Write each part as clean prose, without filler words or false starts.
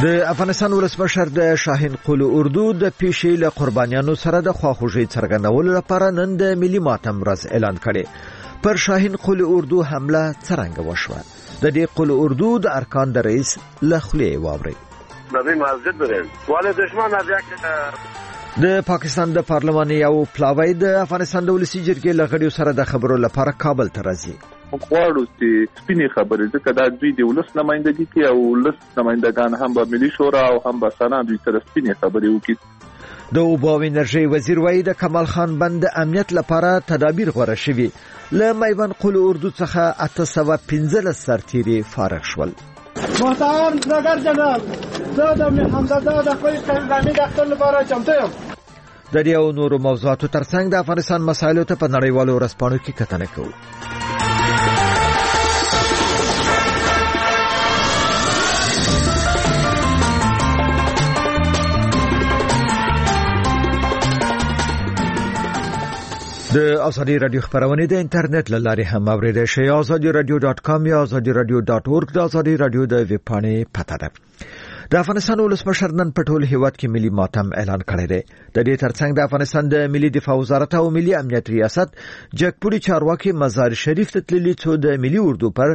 د افغانستان ولسمشر د شاهین قل اردو د پیښې له قربانیانو سره د خواخوږۍ څرګندولو لپاره نن د ملي ماتم ورځ اعلان کړي. پر شاهین قل اردو حمله څرنګه وشوه؟ د دې قل اردو د ارکان د رئیس له خولې واورئ. د پاکستان د پارلمان یو پلاوی د افغانستان د ولسی جرګې له غړیو سره د خبرو لپاره کابل ته راځي. غواړو چې سپینې خبرې ځکه دا دوی د ولس نمائندګي کوي او ولس نمائندګان هم به ملي شورا او هم به سنا دوی سره سپینې خبرې وکړي. د اوبو او انرژي وزیر وایي د کمال خان بند امنیت لپاره تدابیر غوره شوي. له میوند قل اردو څخه 815 سرتیري فارغ شول. محترم نګر جنرال زه د حمزه د خپل قومي دفتر لپاره چمتو یم. د دې او نورو موضوعاتو ترڅنګ د افغانستان مسایلو ته په نړیوالو ورځپاڼو کې کتنه کوو. د ازادي رادیو خبرونه د انټرنیټ له لارې هم اوریدل شئ. azadiradio.com یا azadiradio.org د ازادي رادیو د ویب پاڼې پته ده. د افغانستان ولسمشر نن په ټول هیواد کې ملي ماتم اعلان کړی دی. د دې ترڅنګ د افغانستان د ملي دفاع وزارت او ملي امنیت ریاست جګپوري چارواکي مزار شریف ته تللي چې د ملي اردو پر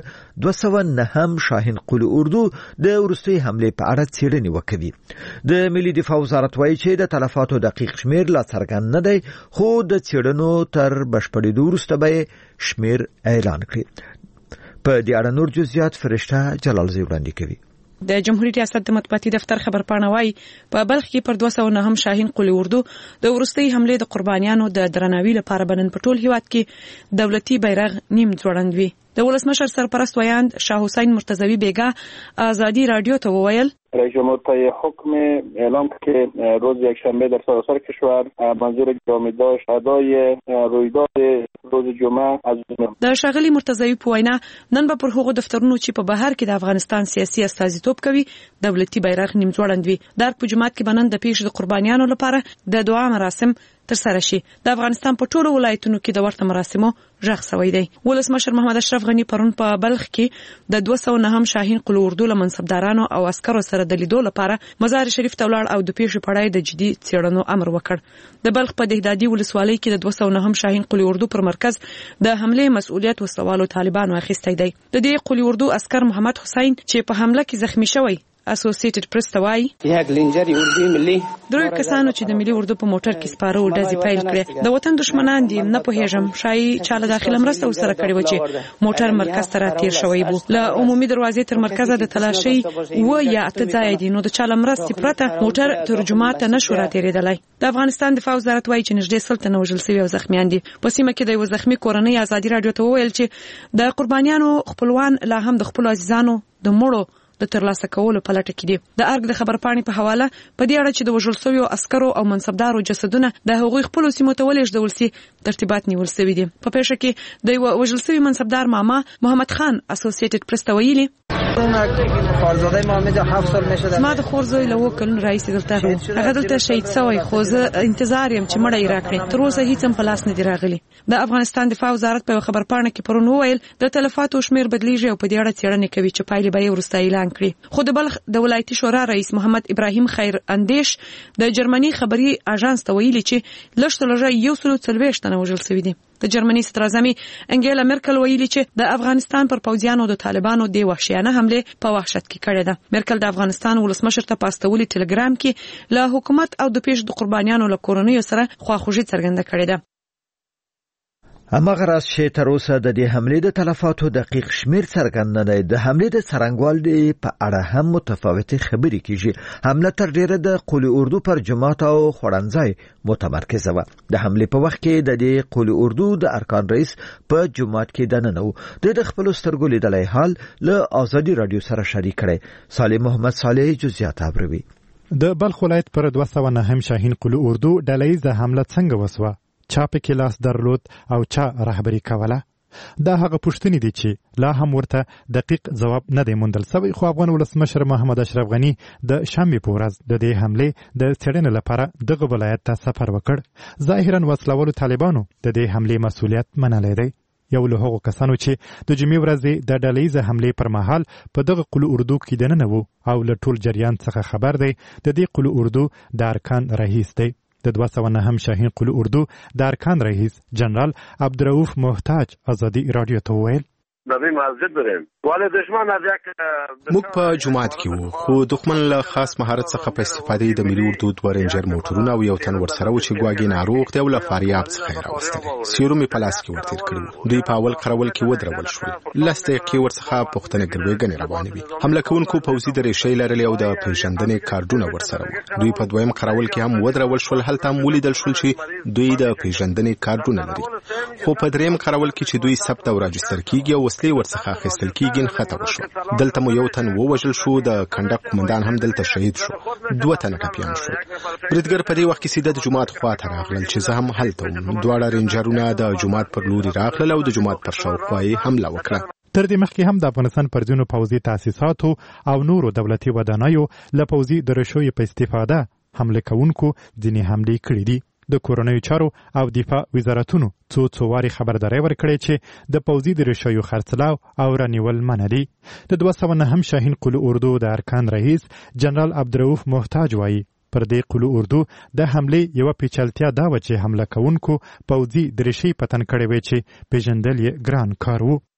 209 شاهین قل اردو د ورستي حمله په اړه څېړنې وکړي. د ملي دفاع وزارت وایي چې د تلفاتو دقیق شمیر لا څرګند نه دی، خو د څېړنو تر بشپړېدو وروسته به شمیر اعلان کړي. په دې اړه نور جزئیات فرشته جلال زی وړاندې کوي. د جمهوریت ریاست د مطبوعاتي دفتر خبرپاڼه وايي په بلخ کې پر 209 شاهین قل اردو د ورستي حمله د قربانیانو د درناوي لپاره بنن په ټول هیواد کې دولتي بیرغ نیم ځوړند وي. د ولسمشر سرپرست ویاند شاه حسین مرتضوی بیگا آزادی رادیو ته وویل رئیس جمهور طی حکم اعلام که روز یکشنبه در سراسر کشور منظور گرامی داشت ادای رویداد روز جمعه از د شاغلی مرتضوی په وینا نن به پر هغو دفترونو چې په بهر کې د افغانستان سیاسي استازیتوب کوي دولتي بیرغ نیم ځوړند وي. در په جماعت کې بنن د پیښې د قربانیانو لپاره د دعا مراسم تر سره شي. د افغانستان په ټولو ولایتونو کې د ورته مراسمو ژغ شوی دی. ولسمشر محمد اشرف غنی پرون په بلخ کې د 209 شاهین قل اردو له منصبدارانو او عسکرو سره د لیدو لپاره مزار شریف ته ولاړ او د پیښې په اړه د جدي څېړنو امر وکړ. د بلخ په دهدادي ولسوالۍ کې د 209 شاهین قل اردو پر مرکز د حمله مسؤلیت وسوالو طالبانو اخیستی دی. د دې قل اردو عسكر محمد حسین چې په حمله کې زخمی شوی اسوسییټډ پریس ته وایي یک لنجر اردو ملي درې کسانو چې د ملي اردو په موټر کې سپاره او ډزې پیل کړې د وطن دشمنان دي نه پوهېږم شایي چاله داخله مرسته ورسره کړې و چې موټر مرکز ته راتېر شوی وو. له عمومي دروازې تر مرکزه د تلاشۍ و یا اته ځای دي نو د چاله مرستې پرته موټر ترجمه ته نشو راتېرېدلی. د افغانستان دفاع وزارت وایي چې نږدې 100 تنه وژل شوي او زخمیان دي. په سیمه کې د یو زخمی کورنۍ ازادي رادیو ته وویل چې د قربانیانو خپلوان لا هم د خپل عزیزانو د مړو د ترلاسه کولو په لټه کې دي. د ارګ د خبرپاڼې په حواله په دې اړه چې د وژل شویو عسکرو او منصبدارو جسدونه د هغوی خپلو سیمو ته ولېږدول سي ترتیبات نیول شوي دي. په پیښه کې د یو وژل شوي منصبدار ماما محمد خان اسوسییټډ پریس ته ویلي خالزاده محمد 7 سال میشه. ما د خور زوی له وکړ رئیس دلته هغه دلته شهید شوی خو زه انتظار یم چې مړی راکړي. تر اوسه هیڅ هم په لاس نه دی راغلی. د افغانستان دفاع وزارت په خبرپاڼه کې پرون وویل د تلفاتو شمیر بدلیږي او په دې اړه څېړنې کوي چې پایلې به یې وروسته اعلان کړي. خو د بلخ د ولایتي شورا رئیس محمد ابراهیم خیر اندیش د جرمني خبري اژانس ته ویلي چې لږ 140 تنه وژل شوي دي. د جرمني صدر اعظم انګیلا مرکل ویلي چې د افغانستان پر پوځیانو د طالبانو د وحشیانه حمله په وحشت کې کړې ده. مرکل د افغانستان ولسمشر ته پاستولي ټلګرام کې له حکومت او د پیښې د قربانیانو له کورنیو سره خواخوږي څرګنده کړې ده. هماغه راز چې تر اوسه د دې حملې د تلفاتو دقیق شمیر څرګند نه دی. د حملې د څرنګوالي په اړه هم متفاوتې خبرې کیږي. حمله تر ډیره د قل اردو پر جماعت او خوړنځای متمرکزه و. د حملې په وخت کې د دې قل اردو د ارکان رئیس په جماعت کې دننه و. د خپل سترګو لیدلای حال له آزادي رادیو سره شریک کړي. صالح محمد صالح جزئیات ابروي. د بلخ ولایت پر 209 شاهین قل اردو ډلهیزه حمله څنګه وسوه؟ چا په کې لاس درلود او چا رهبری کوله؟ دا هغه پوښتنې دي چې لا هم ورته دقیق ځواب نه دی موندل شوی. خو افغان ولسمشر محمد اشرف غنی د شنبې په ورځ د دې حملې د څېړنې لپاره دغه ولایت ته سفر وکړ. ظاهرا وسلوالو طالبانو د دې حملې مسؤلیت منلی دی. یو له هغو کسانو چې د جمعې ورځې د ډلهییزې حملې پر مهال په دغه قلعه اردو کې دننه وو او له ټول جریان څخه خبر دی. د دې قلعه اردو د ارکان رئیس دی. د 209 شاهین قلعه اردو د ارکان رئیس جنرال عبدالرؤف محتاج ازادي رادیو ته وویل موږ په جماعت کې وو خو دښمن له خاص مهارت څخه په استفادې د ملي اردو 2 رینجر موټرونه او یو تن ورسره و چې ګواګې ناروغ دی او له فاریاب څخه یې راوستل. سیورو مې په لاس کې ورتېر کړي. دوی په اول قرول کې ودرول شول. لس دقیقې ورڅخه پوښتنې ګروېږنې روانې وې. حمله کوونکو پوځي درېشۍ لرلې او د پېژندنې کارډونه ورسره وو. دوی په دویم قرول کې هم ودرول شول. هلته هم ولیدل شول چې دوی د پېژندنې کارډونه لري. خو په دریم قرول کې چې دوی ثبت او راجستر کیږي او وسلې ورڅخه اخیستل کیږي خطر وشو. دلته مو یو تن ووژل شو. د کنډک قومندان هم دلته شهید شو. 2 تنه ټپیان شول. بریدګر په دې وخت کې سیده د جماعت خواته راغلل چې زه هم هلته وم. دواړه رینجرونه د جماعت پر لوري راغلل او د جماعت پر شاوخوا یې حمله وکړه. تر دې مخکې هم د افغانستان پر ځینو پوځي تاسیساتو او نورو دولتي ودانیو له پوځي درېشیو په استفاده حمله کوونکو ځینې حملې کړې دي. د کورنیو چارو او دفاع وزارتونو څو واري خبرداري ورکړې چې د پوځي درېشیو خرڅلاو او رانیول منع دي. د 209 شاهین قلعه اردو د ارکان رئیس جنرال عبدالرؤف محتاج وایي پر دې قلعه اردو د حملې یوه پیچلتیا دا وه چې حمله کوونکو پوځي درېشۍ په تن کړې وې چې پیژندل یې ګران کار و.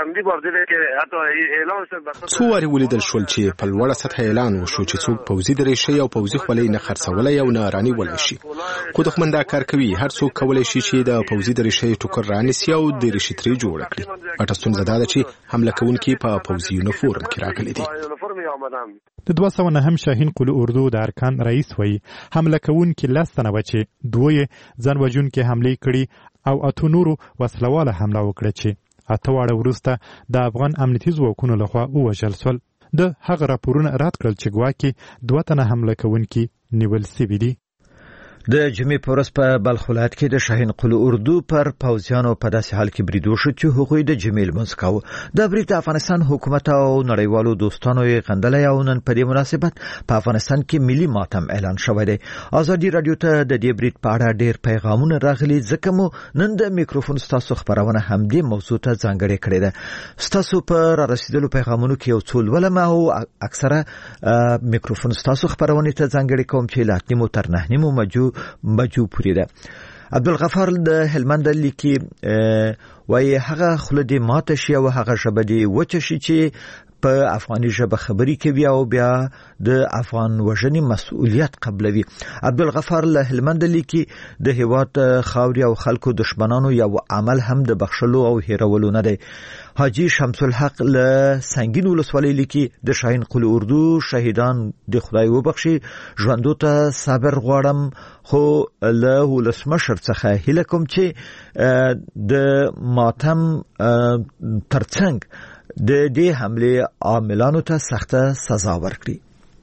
څو وارې ولیدل شول چې په لوړه سطح اعلان وشو چې څوک پوځي درېشۍ او پوځي خولۍ نه خرڅولی او نه رانیولی شي. خو دښمن دا کار کوي. هر څوک کولی شي چې د پوځي درېشۍ ټوکر رانیسي او درېشي ترې جوړه کړي. غټه ستونزه دا ده چې حمله کوونکي په پوځي یونیفورم کې راغلي دي. د 209 شاهین قلعه اردو د ارکان رئیس وایي حمله کوونکي 10 تنه وه چې 2 یې ځان وژونکي حملې کړي او 8 نورو وسلواله حمله وکړه چې 8 واړه وروسته د افغان امنیتي ځواکونو لخوا ووژل شول. د هغه راپورونه رد کړل چې ګواکې 2 تنه حمله کوونکي نیول سوي دي. د جمعې په ورځ په بلخ ولایت کې د شاهین قلعه اردو پر پوځیانو په داسې حال کې برید وشو چې هغوی د جمعې لمونځ کاوه. د برید د افغانستان حکومت او نړیوالو دوستانو یې غندلی او نن په دې مناسبت په افغانستان کې ملي ماتم اعلان شوی دی. ازادي رادیو ته د دې برید په اړه ډېر پیغامونه راغلي ځکه مو نن د میکروفون ستاسو خبرونه همدې موضوع ته ځانګړې کړې ده. ستاسو په رارسېدلو پیغامونو کې یو څو لولم او اکثره میکروفون ستاسو خبرونه ته ځانګړې کوم چې له 8 تر 9 بجو پوری ده. عبدالغفار د هلمند لیکي وایي هغه خوله دې ماته شي او هغه ژبه دې وچه شي چې په افغاني ژبه خبري کوي او بیا د افغان وژنې مسؤلیت قبلوي. عبدالغفار له هلمند لیکي د هیواد خاوري او خلکو دشمنانو یو عمل هم د بخښلو او هیرولو نه دی. حاجی شمس الحق له سنگین ولسوالۍ لیکي د شاهین قلعه اردو شهیدان د خدای وبخشي ژوندو ته صبر غواړم خو له ولسمشر څخه هیله کوم چې د ماتم ترڅنګ د دې حملې عاملانو ته سخته سزا ورکړي.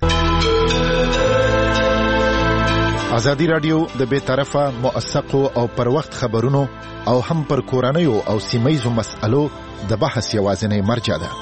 ازادي رادیو د بے طرفه موثقو او پر وخت خبرونو او هم پر کورنیو او سیمایزو مسألو د بحث یوازینی مرجع ده.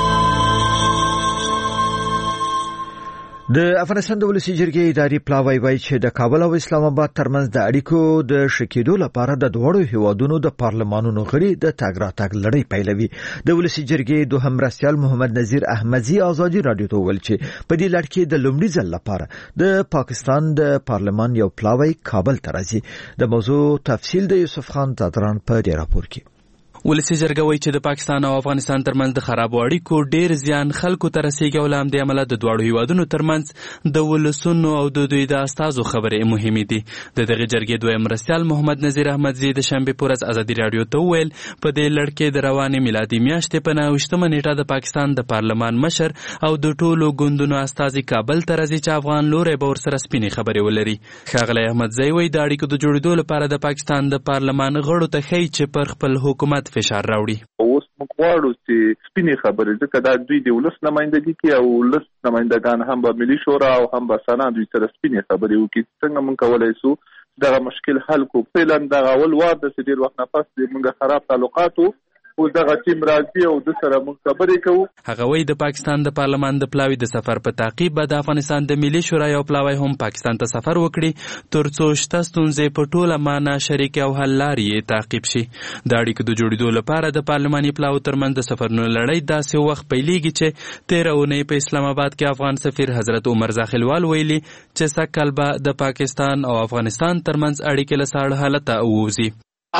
د افغانستان د ولسی جرګې اداري پلاوی وایي چې د کابل او اسلام آباد ترمنځ د اړیکو د شکېدو لپاره د دوړو هیوادونو د پارلمانونو غړي د تاګ راتګ لړۍ پیلوي. د ولسی جرګې دوهم مرستیال محمد نذیر احمدزي ازادي رادیو ته ویل چې په دې لړ کې د لومړي ځل لپاره د پاکستان د پارلمان یو پلاوی کابل ته راځي. د موضوع تفصیل د یوسف خان زادران په دې راپور کې. ولسی جرګه وایي چې د پاکستان او افغانستان ترمنځ د خرابو اړیکو ډیر زیان خلکو ته رسیږي او له همدې امله د دواړو هیوادونو ترمنځ د ولسونو او د دوی د استازو خبرې مهمې دي. د دغه جرګې دویم مرستیال محمد نذیر احمدزي د شنبې په ورځ ازادي رادیو ته وویل په دې لړ کې د روانې میلادي میاشتې په 29مه نیټه د پاکستان د پارلمان مشر او د ټولو ګوندونو استازي کابل ته راځي چې افغان لوری به ورسره سپینې خبرې ولري. ښاغلی احمدزي وایي د اړیکو د جوړېدو لپاره د پاکستان د پارلمان غړو ته ښیي چې پر خپل حکومت فشار راوړي. اوس موږ غواړو چې سپینې خبرې ځکه دا دوی د ولس نمایندګي کوي او ولس نمایندګان هم به ملي شورا او هم به سنا دوی سره سپینې خبرې وکړي. څنګه موږ کولی شو دغه مشکل حل کو. فعلا دغه اول وار د ډېر وخت نه پس موږ خراب تعلقاتو او دغه ټیم راځي او د سره موږ خبرې کوو. هغه وایي د پاکستان د پارلمان د پلاوي د سفر په تعقیب به د افغانستان د ملي شورا یو پلاوی هم پاکستان ته سفر وکړي ترڅو شته ستونزې په ټوله معنا شریک او حل لارې تعقیب شي. د اړیکو د جوړېدو لپاره د پارلماني پلاوو ترمنځ د سفرونو لړۍ داسې وخت پیلېږي چې 13 اونۍ په اسلام آباد کې افغان سفیر حضرت عمر زاخیلوال ویلي چې سږ کال به د پاکستان او افغانستان ترمنځ اړیکې له ساړه حالته ووځي.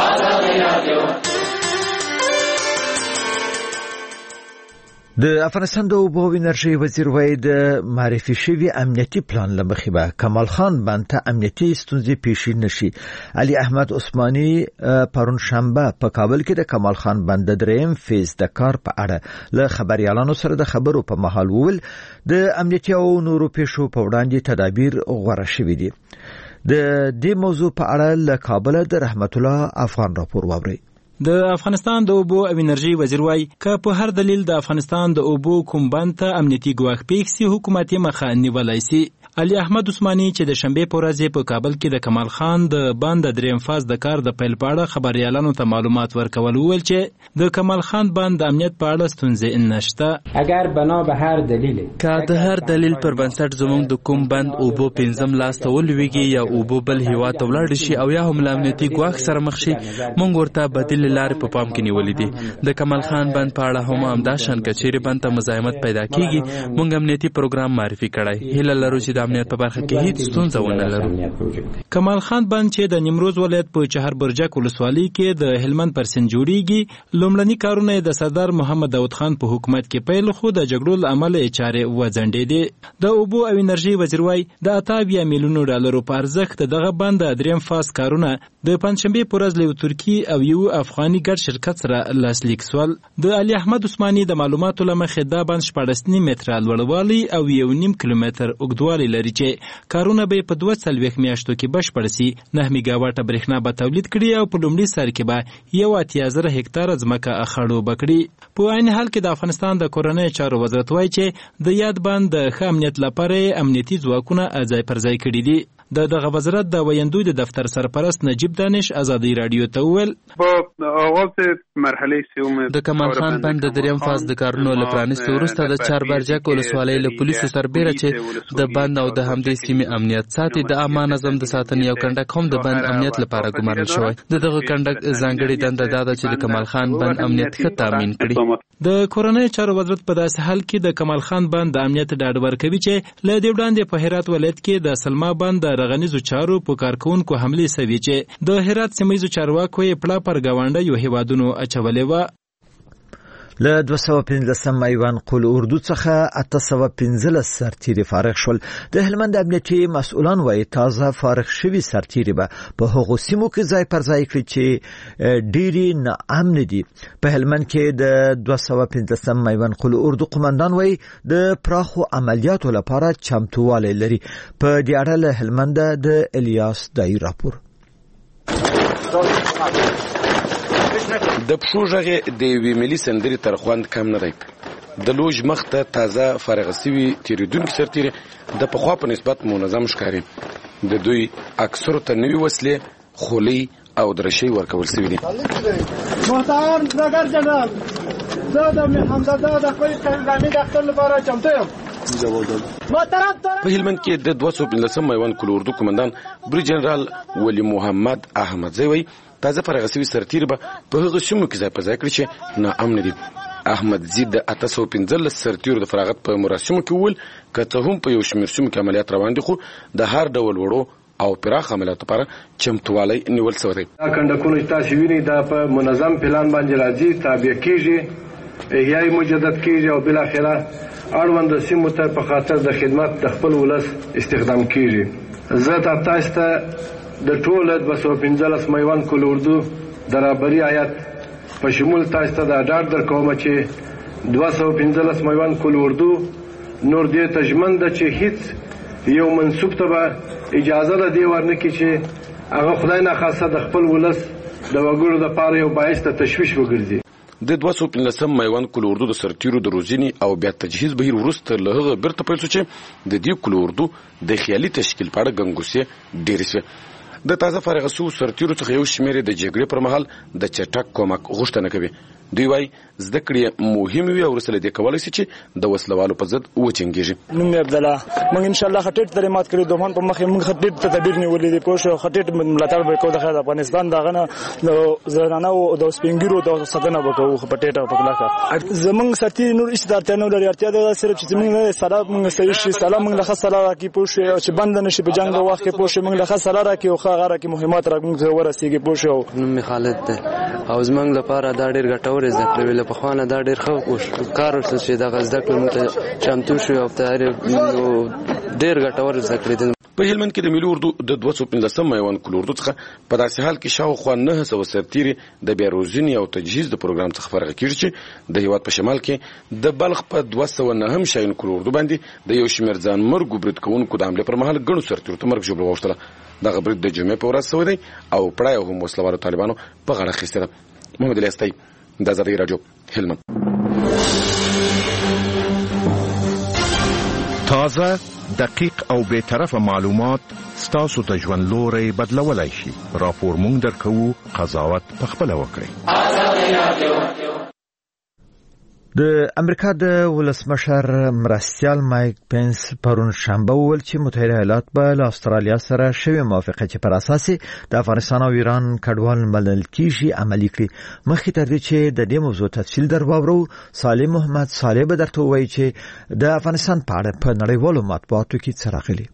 د افغانستان د اوبو او انرژي وزیر وایي د معرفي شوي امنیتي پلان له مخې به کمال خان بند ته امنیتي ستونزې پیښې نشي. علي احمد عثماني پرون شنبه په کابل کې د کمال خان بند د دریم فیز د کار په اړه له خبريالانو سره د خبرو په مهال وویل د امنیتي او نورو پیښو په وړاندې تدابیر غوره شوي دي. د دې موضوع په اړه له کابل د رحمت الله افغان راپور واوري. د افغانستان د اوبو او انرژي وزیر وایي که په هر دلیل د افغانستان د اوبو کوم بند ته امنیتي ګواښ پیښ سي حکومتي مخه نیولای سي. علي احمد عثماني چې د شنبې په ورځ په کابل کې د کمال خان د بند د دریم فاز د کار د پیل په اړه خبريالانو ته معلومات ورکول ویل چې د کمال خان بند د امنیت په اړه ستونزې نشته. اگر بنا به هر دلیل که د هر دلیل پر بنسټ زموږ د کوم بند اوبو 15 لاس ته ولويږي یا اوبو بل هیواد ته ولاړ شي او یا هم امنیتي ګواښ سره مخ شي موږ ورته بدیل لارې په پام کې نیولې دي. د کمال خان بند په اړه هم همداشان کچېرې بند ته مزاحمت پیدا کیږي موږ امنیتي پروګرام معرفي کړی. هیله لرو چې د امنیت په برخه کې هیڅ ستونزه ونه لرو. کمال خان بند چې د نیمروز ولایت په چهار برجک ولسوالۍ کې د هلمند پر سیند جوړیږي لومړني کارونه د سردار محمد داود خان په حکومت کې پیل خو د جګړو له امله چارې وځنډېدې. د اوبو او انرژي وزیر وایي د 88 میلیونو ډالرو په ارزښت دغه بند د دریم فاز کارونه د پنځشنبه په ورځ له ترکی او یو افغاني ګډ شرکت سره لاسلیک سول. د علي احمد عثماني د معلوماتو لمخې دا بند 14 متره لوړوالی او 1.5 کیلومتر اوږدوالی لري چې کارونه به په 2 میاشتو کې بشپړ سي. 9 میگاواټه برېښنا به تولید کړي او په لومړي سر کې به 1.0 هکتاره ځمکه خړوبه کړي. په عین حال کې د افغانستان د کورنۍ چارو وزارت وایي چې د یاد بند د ښه امنیت لپاره امنیتي ځواکونه ځای پر ځای کړي دي. دغه وزارت د ویندوی د دفتر سرپرست نجیب دانش ازادي رادیو ته وویل په اواز مرحله سوم د کمال خان بند د دریم فاز د کارونو لپرانست ورسته د چاربرجک ولسوالۍ له پولیسو سربېره چې د بند او د همدې سیمې امنیت ساتي د امان نظم د ساتنې یو کنډک هم د بند امنیت لپاره ګمارل شوی. دغه کنډک ځانګړي دنده ده چې د کمال خان بند امنیت ښه تامین کړي. د کورنۍ چارو وزارت په داسې حال کې د کمال خان بند د امنیت ډاډ ورکوي چې له دې وړاندې په هرات ولایت کې د سلما بند رغنیزو چارو په کارکونکو حملې سوي چې د هرات سیمایي چارواکو یې پړه پر گاونډي یو هیوادونو اچولې و. له 215 ایوان قول اردو څخه 815 سرتیري فارغ شول. د هلمند امنیتي مسؤلان وایي تازه فارغ شوي سرتیري به په هغو سیمو کې ځای پر ځای کړي چې ډېری ناامن دي. په هلمند کې د 215 ایوان قول اردو قومندان وایي د پراخو عملیاتو لپاره چمتووالی لري. په دې اړه له هلمند د الیاس دای راپور. د پښو ژغې د یوې ملي سندرې تر خوند کم نه دی. د لوژ مخ ته تازه فارغ شوي تېرېدونکي سرتیري د پخوا په نسبت منظم ښکاري. د دوی اکثرو ته نوي وسلې، خولۍ او درشۍ ورکول شوي دي. محترم نګر جنرال، زه د حمزه د خپل قلمي دفتر لپاره چمتو یم. په هلمند کې د 215 ایوان قول اردو قومندان بری جنرال ولی محمد احمدزی وایي تازه فارغ شوي سرتیري به په هغو سیمو کې ځای په ځای کړي چې ناامنه دي. احمدزی د 815 سرتیرو د فراغت په مراسمو کې وویل که څه هم په یو شمېر سیمو کې عملیات روان دي خو د هر ډول وړو او پراخ عملیاتو لپاره چمتووالی نیول شوی دی. دا کنډکونه چې تاسو وینئ دا په منظم پلان باندې راځي، تابع کیږي، احیای مجدد کیږي او بالاخره اړوند سیمو ته په خاطر د خدمت د خپل ولس استخدام کیږي. زه تاسو ته د ټول 215 ایوان قول اردو د رهبري هیات په شمول تاسو ته دا ډاډ درکوم چې 215 ایوان قول اردو نور دې ته ژمن ده چې هیڅ یو منسوب ته به اجازه ده دی ورنکړي چې هغه خدای ناخواسته د خپل ولس د وګړو دپاره یو باعث د تشویش وګرځي. د 215 ایوان قول اردو د سرتیرو د روزنې او بیا تجهیز بهیر وروسته له هغه بیرته پیل شو چې د دې قول اردو د خیالي تشکیل په اړه ګنګوسې ډېرې شوې. د تازه فارغ شو سرتیرو څخه یو شمېر د جګړې پر مهال د چټک کومک غوښتنه کوي. دوی وايي زده کړې مهمه وي او رسله دې کولای شي چې د وسلوالو په ضد وچنګيږي. نوم عبد الله موږ ان شاء الله خټټ تعلیمات کړی دوه په مخه موږ خټټ ته تدبیر نیولې دي پوه شو خټټ ملاتړ وکړو د افغانستان دغه نه زنانه او د سپینګیرو د ساتنه وکړو خټټ په کلاکه زمونږ ساتي نور استادته نو لري ارتیا د صرف چې موږ سلام موږ صحیح شي سلام موږ له خساره کی پوه شو چې بند نشي په جنگ وخت کې پوه شو موږ له خساره کی او خغاره کی مهمات را موږ ورسیږي پوه شو. نوم خالد ده او زمونږ لپاره دا ډیر ګټور زده کړل په خوانه دا ډیر ښه کار وشو چې دا زده کړل موږ چمتو شو او ډیر ګټور زده کړل. په هلمند کې د ملي اردو د 215 میوان کل اردو څخه په داسې حال کې شاوخوا 900 سرتیري د بیا روزنې او تجهیز د پروګرام څخه فرغ کیږي چې د هیواد په شمال کې د بلخ په 209 شاهین کل اردو باندې د یو شمېر ځان مرګ برید کوونکو د حمله پر مهال ګڼو سرتیرو ته مرګ ژوبله واوښتله. دغه برید د جمعې په ورځ شوی دی او پړای هم وسلوالو طالبانو په غاړه اخیستی ده. محمد الیاستی د آزادۍ راډیو هلمند. تازه دقیق او بے طرفه معلومات ستاسو ته ژوند لوري بدلولای شي. راپور مونږ درکوو، قضاوت پخپله وکړئ. د امریکا د ولسمشر مرستیال مایک پنس پرون شنبه وویل چې متحده ایالات به له استرالیا سره شوې موافقه چې پر اساس د افغانستان او ایران کډوال منل کیږي عملي کړي. مخکې تر دې چې د دې موضوع تفصیل درواورو، صالح محمد صالح به درته ووایي چې د افغانستان په اړه په نړیوالو مطبوعاتو کې څه راغلي.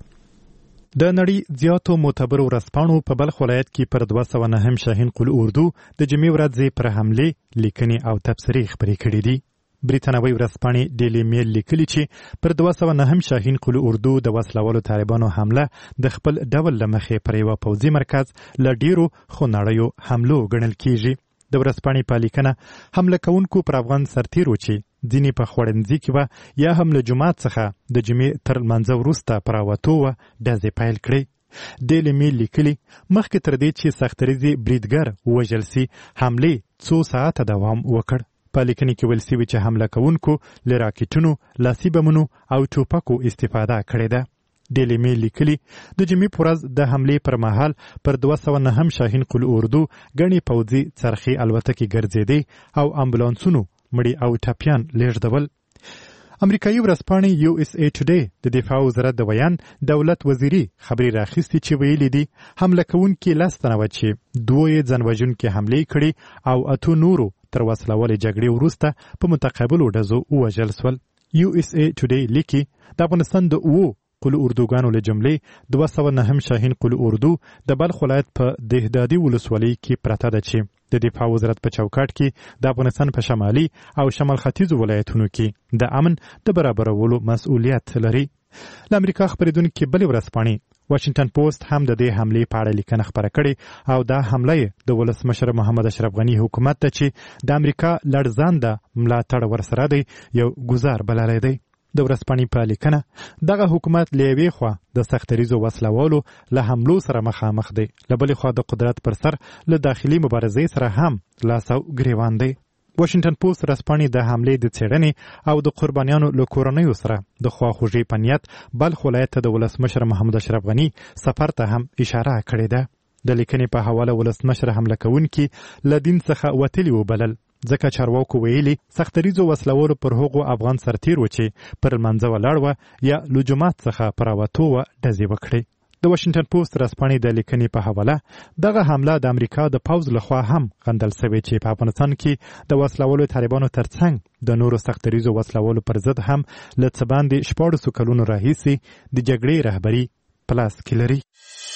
د نړۍ زیاتو معتبرو ورځپاڼو په بلخ ولایت کې پر 209 شاهین قل اردو د جمعې ورځې پر حمله لیکنې او تبصرې خبرې کړې دي. بریتانوي ورځپاڼې ډیلی میل لیکلي چې پر 209 شاهین قل اردو د وسلوالو طالبانو حمله د خپل ډول لمخې پر یو پوځي مرکز ل ډیرو خونړیو حملو ګڼل کیږي. د ورځپاڼې په لیکنه حمله کوونکو پر افغان سرتیرو چې ځینې په خوړنځي کې و یا هم له جماعت څخه د جمعې تر لمانځه وروسته پر راوتو و ډزې پیل کړې. ډیلی میل لیکلي مخکې تر دې چې سختریزي بریدګر ووژل سي حملې څو ساعته دوام وکړ. په لیکنې کې ویل سوي چې حمله کوونکو له راکټونو، لاسي بمونو او ټوپکو استفاده کړې ده. ډیلی میل لیکلي د جمعې په ورځ د حملې پر مهال پر 209 شاهین قل اردو ګڼې پوځي څرخي الوتکې ګرځېدې او امبولانسونو مړي او ټپیان لیږدول. امریکایي ورځپاڼې USA Today د دفاع وزارت د ویان دولت وزیري خبري راخیستي چې ویلي دي حمله کوونکي 10 تنه و چې 2 ځانوژونکي حملې کړي او 8 نورو تر وسلوالې جګړې وروسته په متقابلو ډزو ووژل سول. USA Today لیکي د افغانستان د قل اردوګانو له جملې 209 شاهین قل اردو د بلخ ولایت په دهدادي ولسوالۍ کې پرته ده چې د دفاع وزارت په چوکاټ کې د افغانستان په شمالي او شمال ختیځو ولایتونو کې د امن د برابرولو مسؤلیت لري. له امریکا خبرېدونکي بلې ورځپاڼې واشنگټن پوسټ هم د دې حملې په اړه لیکنه خپره کړې او دا حمله د ولسمشر محمد اشرف غني حکومت ته چې د امریکا لړزانده ملاتړ ورسره دی یو ګزار بللی دی. د ورځپاڼې په لیکنه دغه حکومت له یوې خوا د سختریزو وسلوالو له حملو سره مخامخ دی، له بلې خوا د قدرت پر سر له داخلي مبارزې سره هم لاس او ګریوان دی. واشنگټن پوسټ ورځپاڼې د حملې د څېړنې او د قربانیانو له کورنیو سره د خواخوږۍ په نیت بلخ ولایت ته د ولسمشر محمد اشرف غني سفر ته هم اشاره کړې ده. د لیکنې په حواله ولسمشر حمله کوونکي له دین څخه وتلي وبلل، ځکه چارواکو ویلي سختریزو وسلوالو پر هغو افغان سرتیرو چې پر لمانځه ولاړ وه یا له جومات څخه په راوتو وه ډزې وکړې. د واشنگټن پوسټ ورځپاڼې د لیکنې په حواله دغه حمله د امریکا د پوځ لخوا هم غندل سوې چې په افغانستان کې د وسلوالو طالبانو ترڅنګ د نورو سختریزو وسلوالو پر ضد هم له څه باندې 14 کلونو راهیسې د جګړې رهبري په لاس کې لري.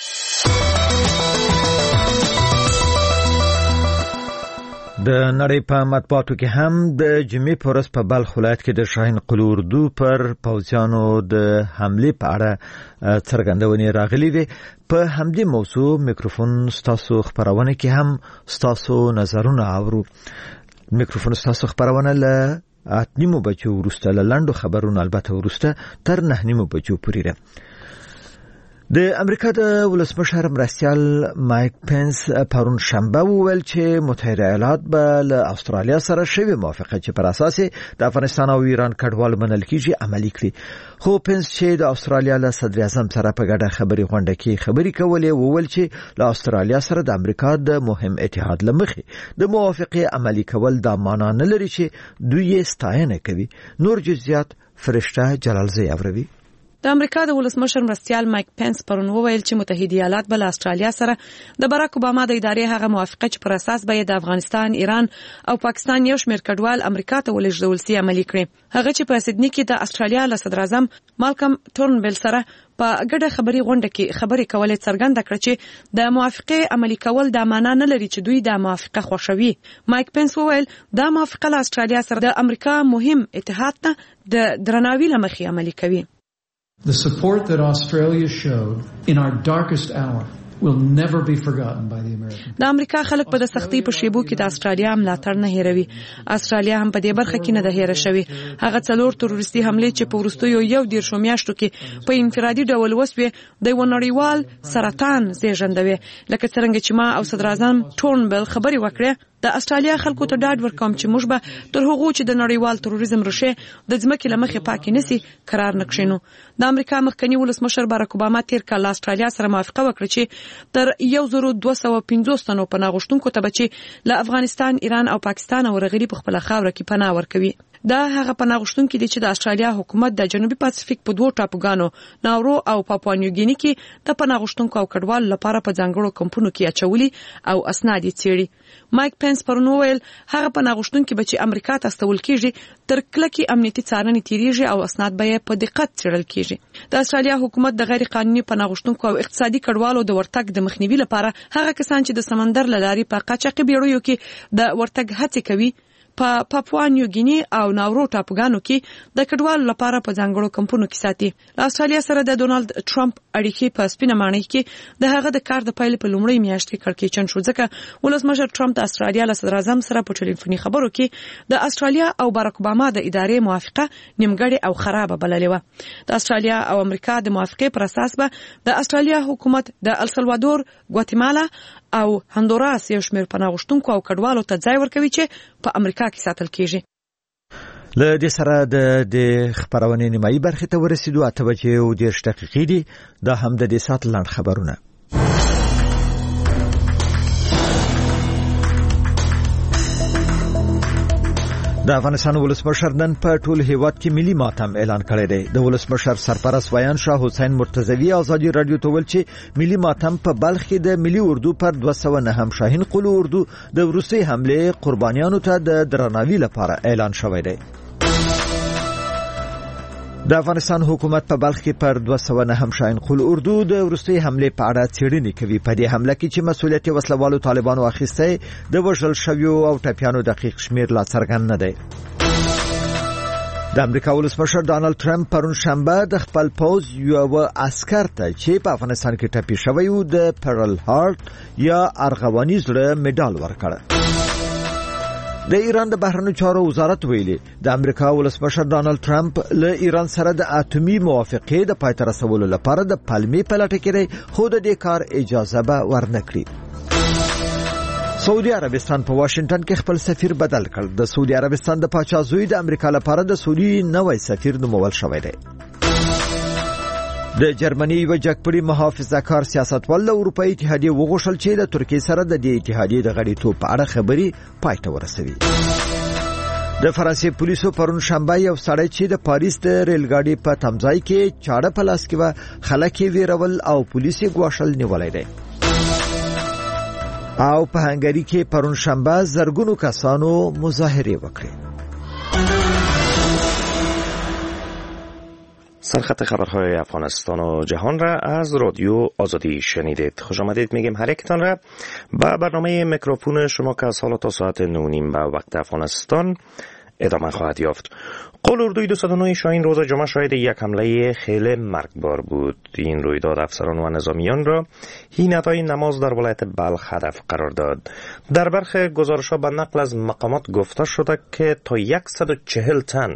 د نړۍ په مطبوعاتو کې هم د جمعې په ورځ په بلخ ولایت کې د شاهین قل اردو پر پوځیانو د حملې په اړه څرګندونې راغلي وي. په همدې موضوع میکروفون ستاسو خبرونه کې هم ستاسو نظرونه اورو. میکروفون ستاسو خبرونه له 8:30 بجو وروسته له لنډو خبرونو البته وروسته تر 9:30 بجو پورې ده. د امریکا د ولسمشر مرستیال مایک پنس پرون شنبه وویل چې متحده ایالات به له استرالیا سره شوی موافقه چې پر اساس د افغانستان او ایران کډوال منل کیږي عملي کړي. خو پنس چې د استرالیا له صدر اعظم سره په ګډه خبري غونډه کې خبري کولې وویل چې له استرالیا سره د امریکا د مهم اتحاد لمخې د موافقه عملي کول د معنا نه لري چې دوی ستاینه کوي. نور جزئیات فرشته جلالزی اوروي. د امریکا د ولسمشر مرستیال مایک پنس پرون وویل چې متحده ایالات به له استرالیا سره د باراک اوباما د ادارې هغه موافقه چې پر اساس به د افغانستان، ایران او پاکستان یو شمېر کډوال امریکا ته ولېږدول سي عملي کړي. هغه چې په سیدنی کې د استرالیا له صدر اعظم مالکم ټورنبل سره په ګډه خبري غونډه کې خبرې کولې څرګنده کړه چې د موافقه عملي کول د معنا نه لري چې دوی د موافقه خوښوي. مایک پنس وویل د موافقه له استرالیا سره د امریکا مهم اتحاد ته د درناوي لمخې عملي کوي. The support that Australia showed in our darkest hour will never be forgotten by the Americans. د امریکا خلک په د سختۍ په شیبو کې د استرالیا ملاتړ نه هېروي. استرالیا هم په دې برخه کې نه ده هېره شوې. هغه 4 تروریستي حملې چې په وروستیو 11 میاشتو کې په انفرادي ډول وسوې د یو نړیوال سرطان زیږندوي. لکه څنګه چې ما او صدر اعظم ټورنبل خبرې وکړې، د استرالیا خلکو ته ډاډ ورکوم چې موږ به تر هغو چې د نړیوال تروریزم ریښې د ځمکې له مخې پاکې نشي قرار نه کښینو. د امریکا مخکنی ولسمشر باراک اوباما تیر کال له استرالیا سره موافقه وکړه چې تر 1250 تنو پناه غوښتونکو ته به چې له افغانستان، ایران او پاکستان ورغلي په خپله خاوره کې پناه ورکوي. دا هغه پناه غوښتونکي دي چې د استرالیا حکومت د جنوبي پاسفیک په 2 ټاپوګانو ناورو او پاپوا نیوګیني کې د پناه غوښتونکو او کډوالو لپاره په ځانګړو کمپونو کې اچولي او اسناد یې څېړي. مایک پنس پرون وویل هغه پناه غوښتونکي به چې امریکا ته استول کیږي تر کلکې امنیتي څارنې تیریږي او اسناد به یې په دقت څېړل کیږي. د استرالیا حکومت د غیر قانوني پناه غوښتونکو او اقتصادي کډوالو د ورتګ د مخنیوي لپاره هغه کسان چې د سمندر له لارې په قاچاقي بیړیو کې د ورتګ هڅې کوي په پاپوا نیوګیني او ناورو ټاپوګانو کې د کډوالو لپاره په ځانګړو کمپونو کې ساتي. له استرالیا سره د ډونالد ټرمپ اړیکې په سپینه ماڼۍ کې د هغه د کار د پیل په لومړۍ میاشت کې کړکېچن شو، ځکه ولسمشر ټرمپ د استرالیا له صدر اعظم سره په ټلیفوني خبرو کې د استرالیا او باراک اوباما د ادارې موافقه نیمګړې او خرابه بللې وه. د استرالیا او امریکا د موافقې پر اساس به د استرالیا حکومت د السلوادور، ګواتیمالا او هندوراس یو شمېر پناه غوښتونکو او کډوالو ته ځای ورکوي چې په امریکا کې ساتل کیږي. له دې سره د خبرونې نیمایي برخې ته ورسېدو. 8:30 دي. دا هم د دې سات لاند خبرونه. د افغانستان ولسمشر نن په ټول هیواد کې ملي ماتم اعلان کړی دی. د ولسمشر سرپرست ویان شاه حسین مرتضوی ازادي رادیو ته ویل چې ملي ماتم په بلخ کې د ملي اردو پر 209 شاهین قلو اردو د روسي حمله قربانیانو ته د درناوي لپاره اعلان شوی دی. د افغانستان حکومت په بلخ کې پر 209 شاهین قل اردو د روسي حمله په اړه څېړنې کوي. په دې حمله کې چې مسؤلیت وسلوالو طالبانو اخیسته د وژل شویو او ټپیانو دقیق شمیر لا څرګند نه دی. د امریکا ولسمشر ډانلډ ټرمپ پرون شنبه د خپل پوز یو عسکر ته چې په افغانستان کې ټپي شوی و د پرل هارت یا ارغواني زړه میډال ورکړ. د ایران د بهرنیو چارو وزارت ویلي د امریکا ولسمشر ډانلډ ټرمپ له ایران سره د اټومي موافقې د پای ته رسولو لپاره د پالمې په لټه کې دی، خو د دې کار اجازه به ورنکړي. سعودي عربستان په واشنگټن کې خپل سفیر بدل کړ. د سعودي عربستان د پاچا زوی د امریکا لپاره د سعودي نوی سفیر نومول شوی دی. د جرمني یو جګپړي محافظه‌کار سیاستوال له اروپאי اتحادیې وغوښتل چې د ترکیې سره د دې اتحادیې د غړیتوب په اړه خبري پای ته ورسوي. د فرانسې پولیسو پرون شنبه یو سړی چې د پاریس د ریلګاډي په تمځای کې چاړه په لاس کې و خلک ویرول او پولیس یې ګواښل نیولای دی. او په هنګری کې پرون شنبه زرګونو کسانو مظاهره وکړه. سرخط خبرهای افغانستان و جهان را از رادیو آزادی شنیدید. خوش آمدید میگیم هر یکتان را با برنامه میکروفون شما که از حالا تا ساعت 9:30 به وقت افغانستان ادامه خواهد یافت. قل اردوی 209 شاهین روز جمعه شاهد یک حمله خیلی مرگبار بود. این رویداد افسران و نظامیان را حینتهای نماز در ولایت بلخ هدف قرار داد. در برخی گزارش‌ها به نقل از مقامات گفته شده که تا 140 تن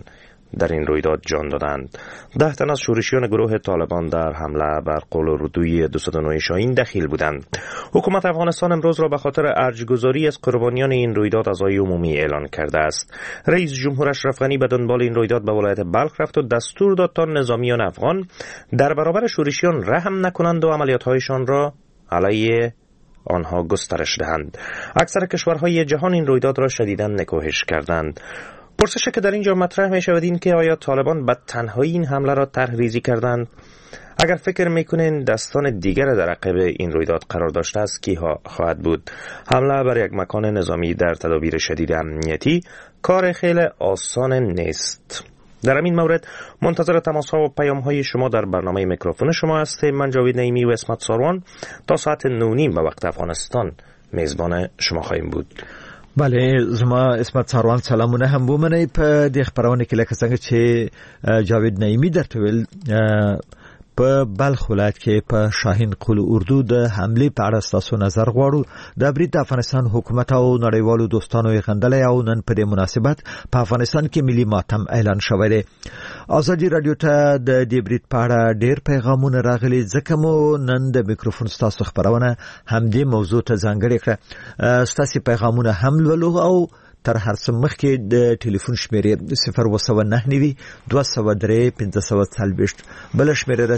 در این رویداد جان دادند. 10 تن از شورشیان گروه طالبان در حمله بر قلعه‌اردوی 209 شاهین دخیل بودند. حکومت افغانستان امروز را به خاطر ارجگذاری از قربانیان این رویداد عزای عمومی اعلان کرده است. رئیس جمهور اشرف غنی به دنبال این رویداد به ولایت بلخ رفت و دستور داد تا نظامیان افغان در برابر شورشیان رحم نکنند و عملیات‌هایشان را علیه آنها گسترش دهند. اکثر کشورهای جهان این رویداد را شدیداً نکوهش کردند. پرسشی که در اینجا مطرح می شود این که آیا طالبان به تنهایی این حمله را طرح ریزی کردند؟ اگر فکر میکنین دستان دیگر در عقب این رویداد قرار داشته است کی خواهد بود؟ حمله بر یک مکان نظامی در تدابیر شدید امنیتی کار خیلی آسان نیست. در همین مورد منتظر تماس‌ها و پیام‌های شما در برنامه میکروفون شما هستیم. من جاوید نعیمی و اسمت ساروان تا ساعت 9:30 به وقت افغانستان میزبان شما خواهیم بود. بله زما اسمت ساروان سلامونه هم بومنه په دې خبرونه کې لکه څنګه چې جاوید نعیمی درته ویل په بلخ ولایت کې په شاهین قلعه اردو د حمله په اړه تاسو نظر غواړو. د برید افغانستان حکومت او نړیوالو دوستانو یې غندلې او نن په دې مناسبت په افغانستان کې ملي ماتم اعلان شوی دی. ازادي رادیو ته د دې برید په اړه ډېر پیغامونه راغلي ځکه مو نن د میکروفون تاسو خبرونه هم دې موضوع ته ځانګړې کړه. تاسو پیغامونه هم لولو او تر هر څه مخکې د ټلیفون شمیرې 029 203 540 بل شمیرې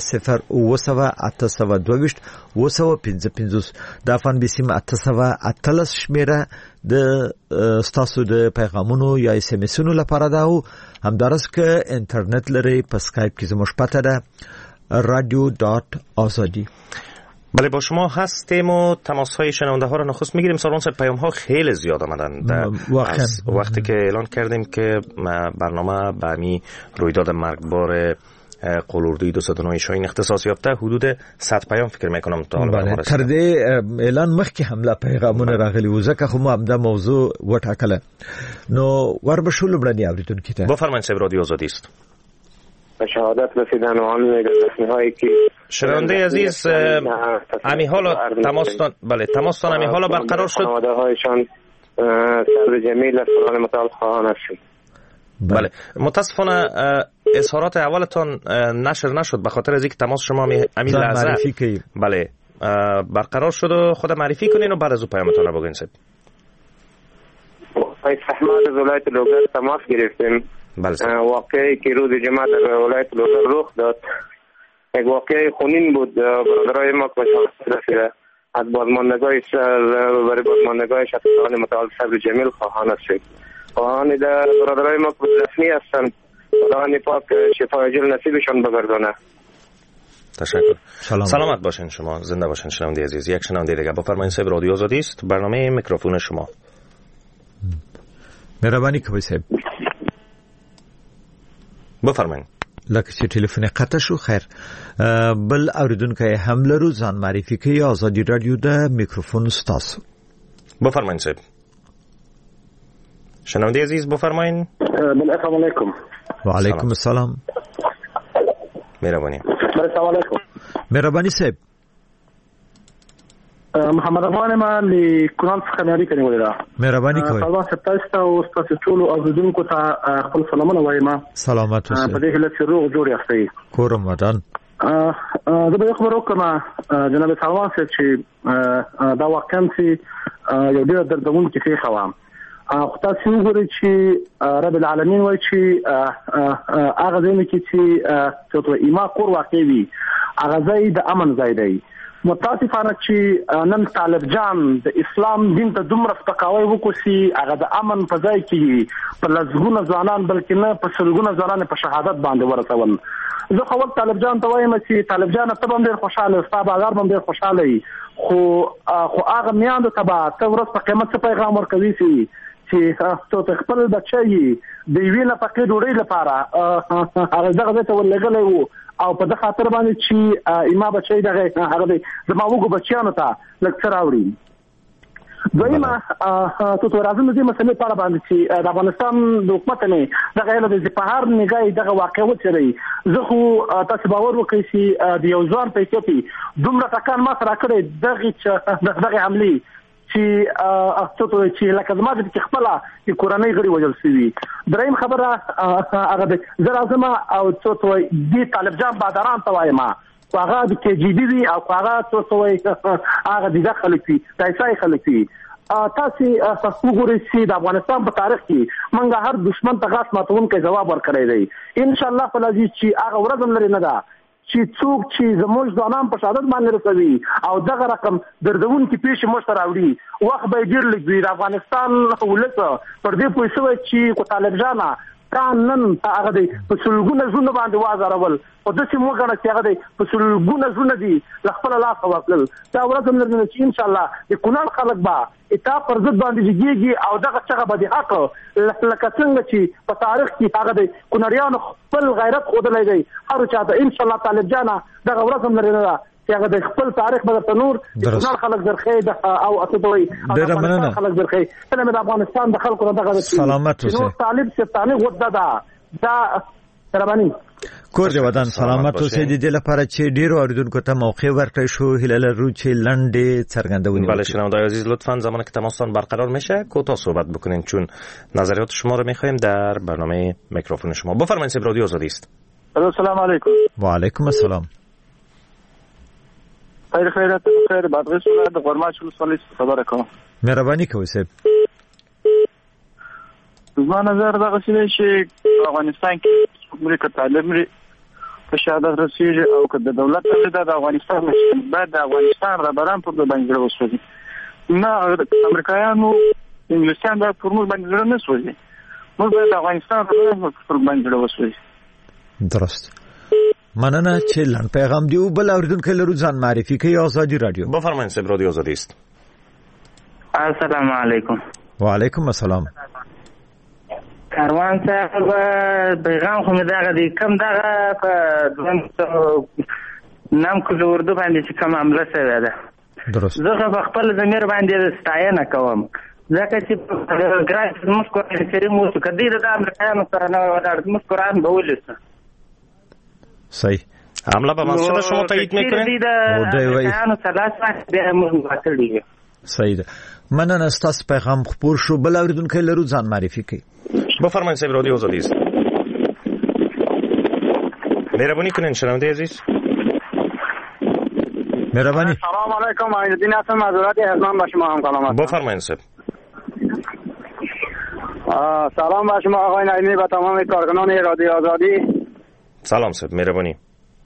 0 822 د افغان بیسیم 813 شمیره د ستاسو د پیغامونو یا اس ام اسونو لپاره ده او همدارس که انټرنیټ لري په اسکایپ کې زموږ پته ده radio.azadi. بله با شما هستیم و تماس های شنونده ها را نخست میگیریم. سالان صاحب پیام ها خیلی زیاد آمدن از وقتی که اعلان کردیم که برنامه به همی رویداد مرگبار قلعه‌اردوی 209 شاهین اختصاص یافته حدود 100 پیام فکر میکنم تا حالا تر دې اعلان مخکې حمله پیغامونه راغلي و ځکه خو هم دا موضوع وټاکله. نو وربشو لبرانی اوریدونکو ته بفرمایید صاحب رادیو آزادی است. شهادت رسیدن و آن رسمی‌هایی که شنونده عزیز امی حالا تماستان امی حالا برقرار شد. خانواده‌هایشان صبر جمیل از سالان متعال خواهان شد. بله متاسفانه اظهارات اولتان نشر نشد به خاطر از اینکه تماس شما همین لحظه بله برقرار شد و خود معرفی کنین و بعد از او پیامتان رو بگین. احمد از ولایت لوگر تماس گرفتیم. واقعی که روز جمعه در ولایت لوگر رخ داد یک واقعی خونین بود. برادرای ما که رسیده از بازماندگاه شخصان متعال صبر جمیل خواهان شد. خواهان در برادرای ما که رسمی هستند خداوند پاک شفای عاجل نصیبشان بگردانه. تشکر. سلامت باشین شما، زنده باشین شنونده عزیز. یک شنونده دیگه بفرمایید صاحب رادیو آزادی است، برنامه میکروفون شما. مهربانی کوي صاحب بفرمایید. لکه چې ټلیفون قطع شو خیر بل اوریدونکو هم لرو ځان معرفي کوي. آزادي رادیو د میکروفون ستاسو. بفرمایید صاحب. شنونده عزیز بفرمایید. السلام علیکم. و علیکم السلام. مهربانی. السلام علیکم. مهربانی صاحب. محمد افغان ما له کونړ څخه ناری کوي ولا. مهرباني کوي. سلام ستاسو او تاسو ټول اوریدونکو ته خپل سلامونه وایم. سلامات اوسئ. په دې هله چې روغ جوړ یاستئ. کورم ودان. زه به خبرو کوم جناب سلمان صاحب چې دا واقعا چې یو ډېر دردونکې پیښه وه. خو تاسو وګورئ چې رب العالمین وایي چې هغه ځای کې چې ایما کور واقع وي هغه ځای د امن ځای دی. متاسفانه چې نن طالب جان د اسلام دین ته دومره سپکاوی وکړي هغه د امن په ځای کې په لږونه ځوانان بلکې نه په سلګونه ځوانان په شهادت باندې ورسول. زه خو طالب جان ته وایم چې طالب جان ته هم ډېر خوشاله ستا بازار هم ډېر خوشاله خو هغه میاندو ته به ته ورځ په قیمت څه پیغام ورکوي چې ته خپل بچی د یوې نفقې ډوډۍ لپاره هغه دغه ځای ته ورلېږلی و او په دې خاطر باندې چې ایما بچی دغه هغه زما وګو بچیانو ته لږ څه راوړي. دویمه ته راځم دې مسلې په اړه باندې چې د افغانستان د حکومت نه دغه له دې په هر نگاهي دغه واقع وڅري. زه خو تاسو باور وکړئ چې د یو ځوان په کې دومره تکان ما سره کړی دغه حمله چې لکه زما د خپل د کورنۍ غړي وجل شوی. دریم خبره هغه د زرازمه او د طالب جان بادران توایم هغه د KGB وی او هغه هغه د خلک وی تایسای خلک وی. تاسو وګورئ چې د افغانستان په تاریخ کې منګه هر دشمن ته غاښ ماتون کې جواب ورکړی دی. ان شاء الله فلازي چې هغه ورځم لري نه ده چې څوک چې زموږ ځوانان په شهادت باندې رسوي او دغه رقم دردون کې پیښ مشتر راوړي وخت به ډیر لږ وي. د افغانستان ولس پر دې پوه شوی چې کو طالب جانا کانن هغه دی په سلګونه زونه باندې وازارول او د سیمو غړي چې هغه دی په سلګونه زونه دي خپل لاس وکړل. دا ورځم لري چې ان شاء الله د کونړ خلک به اتا پر ضد باندې جګيږي او دغه څنګه به د حق لکه څنګه چې په تاریخ کې هغه دی کونړیانو خپل غیرت خودلای دی هر چا ته ان شاء الله طالب جانا دغه ورځم لري نه چې هغه د خپل تاریخ به تنور کونړ خلک درخې او اتوي ډېر مننه خلک درخې ته د افغانستان د خلکو دغه سلامت اوسه طالب ستانه ودا دا تربانی کور دی ودان سلامت اوسه د دې لپاره چې ډیرو اوریدونکو ته موقع ورکړی شو هیله لرو چې لنډه څرګندونی بله شنوندگان عزیز لطفا زمانی که تماستان برقرار میشه کوتاه صحبت بکنین چون نظریات شما رو میخوایم در برنامه میکروفون شما. بفرمایید سب رادیو آزادی است. السلام علیکم. و علیکم السلام. خیرت خیر بعد رسول د غرماش ولسوالۍ خبره کوم. مهرباني کوئ صاحب. زما نظر دغه چې افغانستان کې امریکا طالب لري په شهادت رسیږي او که د دولت د افغانستان بعد د افغانستان رهبران په باندې وسوي نه امریکایانو انګلیسان د فرمول باندې نه وسوي موږ د افغانستان رهبران په باندې وسوي. درست. مننه چې لن پیغام دیو بل اوریدونکو لرو ځان معرفي کوي آزادی رادیو. بفرمایید سب رادیو آزادی است. السلام علیکم. و علیکم السلام. کاروان صاحب پیغام خو دغه دی کم دغه په نام کو اردو باندې چې کوم عمله شوی ده. درست. زه په خپل ضمیر باندې ستاینه کوم ځکه چې ګرافیک مسکو کریم وو کدی د امریکایانو سره نه ودار مسکران به ولسه. صحیح. عمله به مسجد شما تایید میکنین؟ امریکایانو سره به موږ وکړی. صحیح ده. مننه ستاسو پیغام خبر شو بل اوریدونکو لرو ځان معرفي کوي. بفرمایید سب رادیو آزادی است. مهربانی کنین شنونده عزیز. مهربانی. سلام علیکم عزیزین هستم معذرت احترام با شما هم کلام. بفرمایید سب. سلام با شما آقای نعیمی و تمام کارکنان رادیو آزادی. سلام سب مهربانی.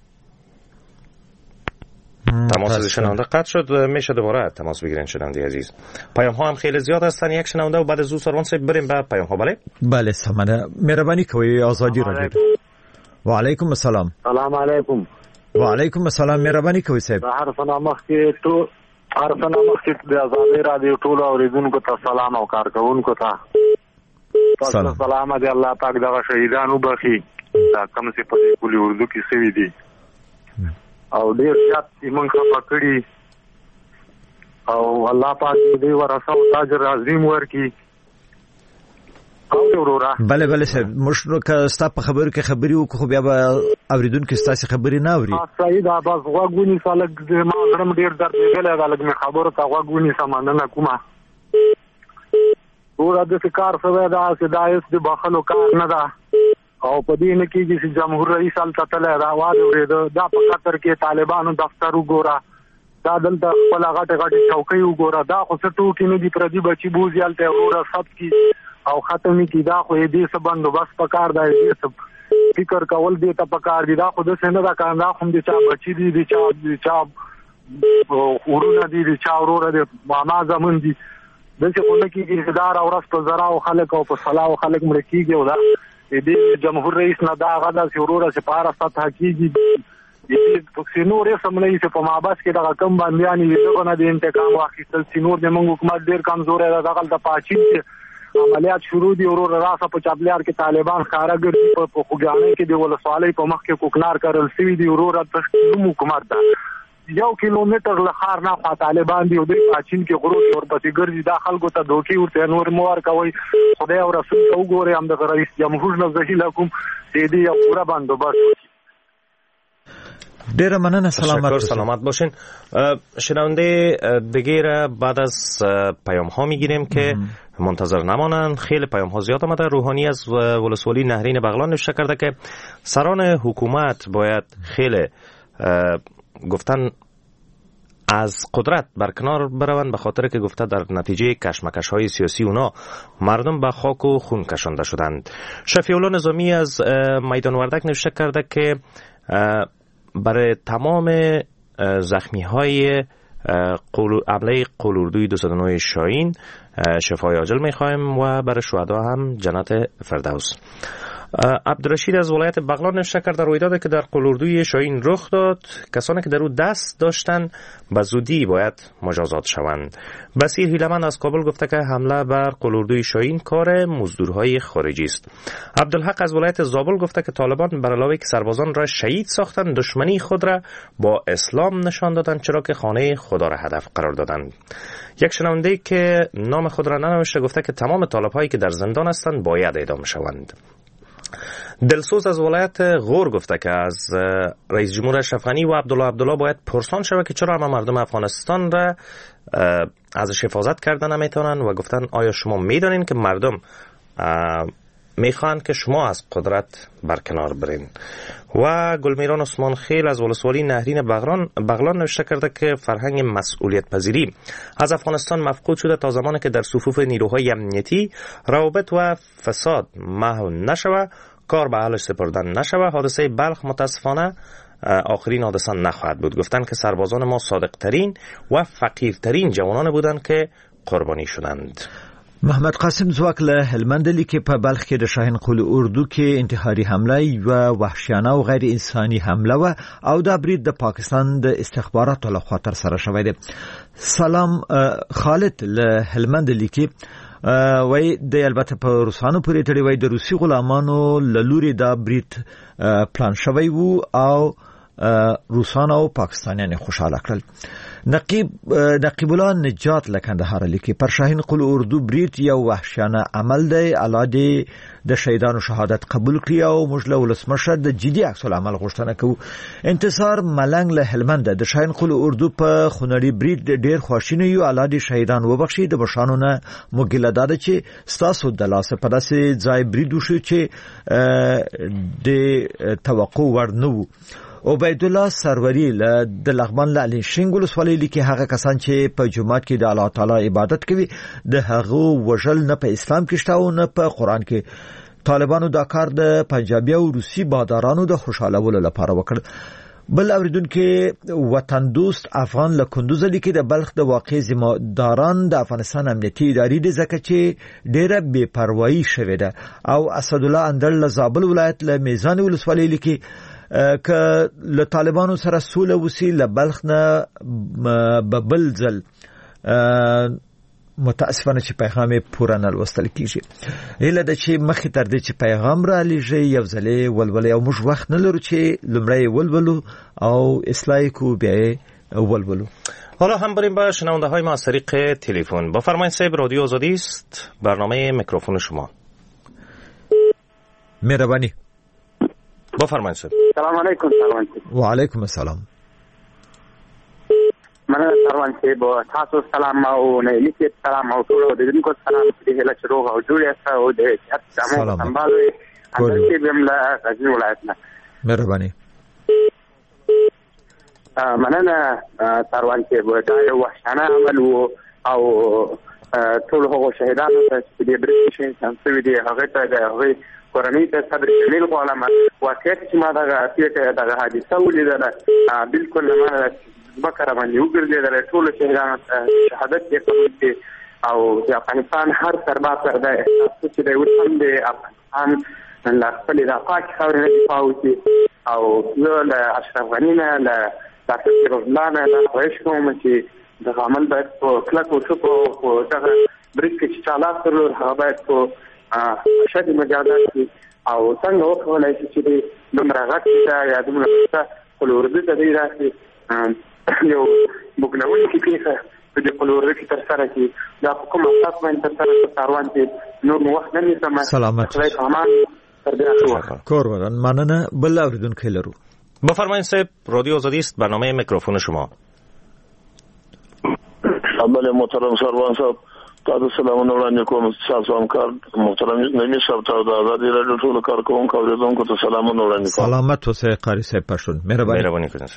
تماس شنونده قطع شد میشه دوباره تماس بگیرین شنونده عزیز. پیام ها هم خیلی زیاد هستن یک شنونده و بعد از او سروان صاحب بریم به پیام ها. بله بله سمانه مهربانی کوي آزادی رادیو. و علیکم السلام. سلام علیکم. و علیکم السلام مهربانی کوي صاحب. هر فنامخ کې ټول هر فنامخ کې د آزادی رادیو ټول اوریدونکو ته سلام او کارکونکو ته سلام دی. الله پاک دغه شهیدانو بخي دا کوم څه په کلی اردو کې سوي دي او ډیر زیات موږ خپل کړی او الله پاک دې ورسو تاج عظیم ورکی او ورورا. بله بله صاحب مشرو که ستا په خبرو کې خبري وکړو خو بیا به اوریدونکو ستاسو خبري نه اوري. صحیح دا بس غوږونی سالګ ما درم ډیر درد دیګل دا لګ خبرو ته غوږونی سمانه کومه ورته د کار سره دا چې دایس د بخلو کار نه ده او په دې نه کې چې جمهور رئیس ال تل راوړ ورېده دا په قطر کې طالبانو دفتر وګوره دا دلته خپل غټه غټه چوکۍ وګوره دا خو څه ټوکی نه دي پردي بچي بوزیال ته وروره سب کی او ختمي کی دا خو دې څه بندوبست پکار دی دې څه فکر کول دې ته پکار دی دا خو د څنګه دا کار دا خو دې چا بچي دي چا ورونه دي چا وروره دي ماما زمون دي دغه خو نه کېږي اداره او راست زرا او خلک او په صلاح او خلک مړ کېږي او دا دې جمهور رئیس نه دا غدا سیورو سے پارا سات حقیقي دې پکسینور یې سملې چې په مابس کې دا کم باندې دغه نه د انتقام واخیستل سینور د موږ حکومت ډیر کمزور دی دا غلطه پاچین عملیات شروع دي ورو راسه په چاپلیار کې طالبان خارا ګرځي په خوګانې کې د ولسوالۍ په مخ کې کوکنار کارل سوي دي ورو را تشکیل حکومت دا 1 کیلومتر لخر نه طالبان دی او د پاچین کې غرو ورپسې ګرځي دا خلکو ته دوکي ورته نور موار کوي خدای او رسول ته وګوري هم د رئیس جمهور نه ځهیل کوم دې یو پورا بندوبست. ډیر مننه. سلامت باشین. شنونده دیگه را بعد از پیام ها میگیریم که منتظر نمانن. خیلی پیام ها زیاد آمده. روحانی از ولسوالی نهرین بغلان نوشته کرده که سران حکومت باید خیلی گفتن از قدرت برکنار بروند، به خاطر که گفته در نتیجه کشمکش های سیاسی اونا مردم به خاک و خون کشانده شدند. شفیعالله نظامی از میدان وردک نوشته کرده که برای تمام زخمی های حمله قلوردوی 209 شاهین شفای عاجل میخوایم و برای شهدا هم جنت فردوس. عبدالرشید از ولایت بغلان نوشته کرده رویدادی که در قلوردوی شاهین رخ داد، کسانی که در او دست داشتن به زودی باید مجازات شوند. بصیر هیلمند از کابل گفته که حمله بر قلوردوی شاهین کار مزدورهای خارجی است. عبدالحق از ولایت زابل گفته که طالبان بر علاوه که سربازان را شهید ساختند، دشمنی خود را با اسلام نشان دادند، چرا که خانه خدا را هدف قرار دادند. یک شنونده که نام خود را ننوشته گفته که تمام طالب‌هایی که در زندان هستند باید اعدام شوند. دلسوز از ولایت غور گفته که از رئیس جمهور اشرف غنی و عبدالله باید پرسان شود که چرا همه مردم افغانستان را ازش حفاظت کردن نمیتونن و گفتن آیا شما میدانین که مردم میخوان که شما از قدرت برکنار برین. و گلمیران عثمان خیل از ولسوالی نهرین بغلان نوشته کرده که فرهنگ مسئولیت پذیری از افغانستان مفقود شده تا زمانی که در صفوف نیروهای امنیتی روابط و فساد محو نشود، کار به حالش سپردن نشود. حادثه بلخ متاسفانه آخرین حادثه نخواهد بود. گفتن که سربازان ما صادقترین و فقیرترین جوانان بودند که قربانی شدند. محمد قاسم زواک له هلمند لیکي په بلخ کې د شاهین قل اردو کې انتحاري حمله و وحشیانه او غیر انساني حمله و او دا برید د پاکستان د استخباراتو لخوا تر سره شوی دی. سلام خالد له هلمند لیکي وای د البته په روسانو پورې تړي وای د روسي غلامانو لوري دا برید پلان شوی وو او روسان او پاکستانیان خوشاله کړل. نقیب الله نجات لکندهار لیکي پر شاهین قل اردو برید یو وحشیانه عمل دی، الله د شهیدانو شهادت قبول کړي او موږ له ولسمشر د جدي عکس العمل غوښتنه کوو. انتصار ملنګ له هلمند د شاهین قل اردو په خونړي برید ډیر خواشینه یو، الله دې شهیدان وبخښي. د بشانو نه موږ داده چې ستاسو د لاسه په داسې ځای برید وشو چې د توقع وړ نه وو. عبید الله سروری د لغمان له شینګل سوالي لیکي هغه کسان چې په جمعات کې د الله تعالی عبادت کوي د هغه وجل نه په اسلام کې شته او نه په قران کې. طالبانو دا کار د پنجابي او روسي بادارانو د خوشالولو لپاره وکړ. بل اوریدونکو وطن دوست افغان له کندوز لیکي د بلخ د واقع ذمہداران د افغانستان امنیتي ادارې د زکه چې ډېره بے پروايي شوې ده. او اسد الله اندر له زابل ولایت له میزان ولسوالۍ لیکي که له طالبانو سره سوله وسی له بلخ نه ببل ځل متاسفانه چې پیغام پوره نه لوستل کیږي. هله د چې مخې تر دې چې پیغام را لېږي یو ځلې ولولې او موږ وخت نه لرو چې لمړی ولولو او اصلاح کو بیا ولولو. حالا هم بریم با شنونده های ما از طریق تلفن. با فرمایید صاحب، رادیو آزادی است، برنامه میکروفون شما. مهربانی بفرمایید. سلام علیکم. و علیکم السلام. مننه سروان صاحب، تاسو سلام او نه لیکي سلام او ټول د دې کو سلام چې هله چروغ او جوړه است او د سلام سمبالوي اته بملا غزنی ولایت نه. مهرباني. مننه سروان صاحب، دا یو وحشانه عمل او ټول هغه شهیدانو چې د برټیش سمسوي دي هغه ته د قرآنی ته صبر شمیل غواړم. واقعیت چې ما دغه حادثه ولیدله بالکل ما بکره باندې وګرځېدله. ټولو شهیدانو شهادت یې قبول کړي او د افغانستان هر سرباز سره دا احساس چې دی اوس هم د افغانستان له خپلې د پاکې خاورې نه دفاع وکړي. او زه له اشرف غني نه له ډاکټر فیروزالله نه دا خواهش کوم چې دغه عمل باید په کلکو ټکو په دغه برید کې چې چا لاس درلود هغه باید په شدید مجازات کی او څنګه وکولای شي چې دومره غټه یا دومره قل اردو ته دی راځي یو بګناون کې کیسه د قل اردو کې تر سره کی دا کوم اساس باندې تر سره کاروان دي نور وخت نه نیسم. سلامت خدای امان تر دې اخره کور ورن مننه. بل اوریدونکو لرو. بفرمایید صاحب، رادیو آزادی است، برنامه میکروفون شما. بله محترم سروان صاحب، تاسو سلامونه وړاندې کوم. تاسو همکار محترم نعیمي صاحب ته د آزادي رادیو ټول کارکونکو اوریدونکو ته سلامونه وړاندې کوم. سلامت اوسئ قاری صاحب پښتون. مهرباني کړئ.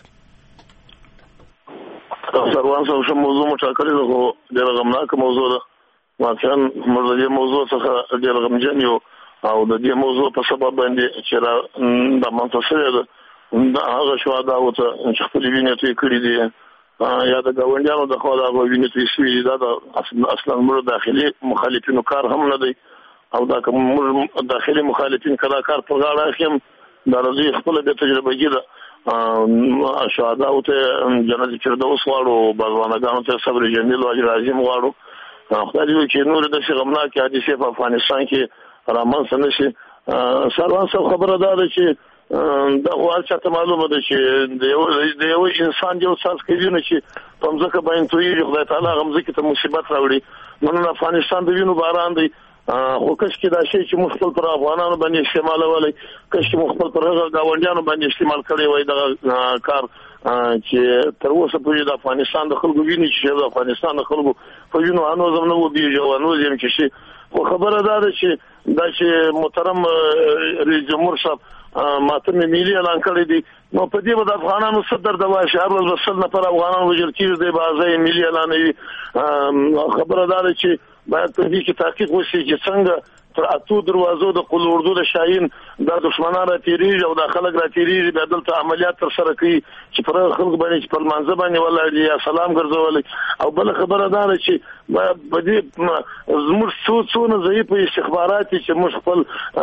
سروان صاحب شو موضوع مټاکلې ده، ډېر غمناک موضوع ده. واقعا موږ د دې موضوع څخه ډېر غمجن یو او د دې موضوع په سبب باندې چې د منتصر ده دا هغه شهدا او چې خپل وینې ته کړی دي یا د ګاونډیانو د خوا د وینې ته شوی دا اصلا موږ داخلي مخالفینو کار هم نه دی او دا کوم موږ داخلي مخالفین کله کار په غاړه اخیم دا راځي خپل به تجربه کیده شهدا او ته جنت فردوس واړو بازوانګانو ته صبر جمیل او اجر عظیم واړو خدای دې چې نور د شغمناک حادثه په افغانستان کې رامن سنشي. سروان صاحب خبره ده چې دا وایي چې معلومه ده چې د یو انسان یو څاڅ کوي نه چې په ځکه باندې توي خدای تعالی غمزه ته مصیبت راوړي. نن افغانستان د وینو باران دی خو کښ کې دا شی چې مخفل پر افغانانو باندې استعمال ولای کښ کې مخفل پر غاونډیانو باندې استعمال کړي وای دا کار چې تر اوسه پورې د افغانستان د خلکو ویني چې د افغانستان د خلکو په وینو انو زمنه و دی جوانو زم چې شي خو خبره ده چې دا چې محترم رئیس جمهور صاحب ماته ملي اعلان کړی دی نو په دې باندې افغانانو صدر د شهر وسل نه پر افغانانو وجل کیږي د بازار ملي اعلان وی خبره ده چې باید په دې کې تحقیق وشي چې څنګه تر اتو دروازو د قل اردو د شاهین د دښمنانو را تیریږي او د خلک را تیریږي د دلته عملیات تر سره کوي چې پر خلک باندې په منځ باندې ولا یا سلام ګرځول او بل خبره ده چې په دې زموږ څونه ضعیف استخبارات چې موږ خپل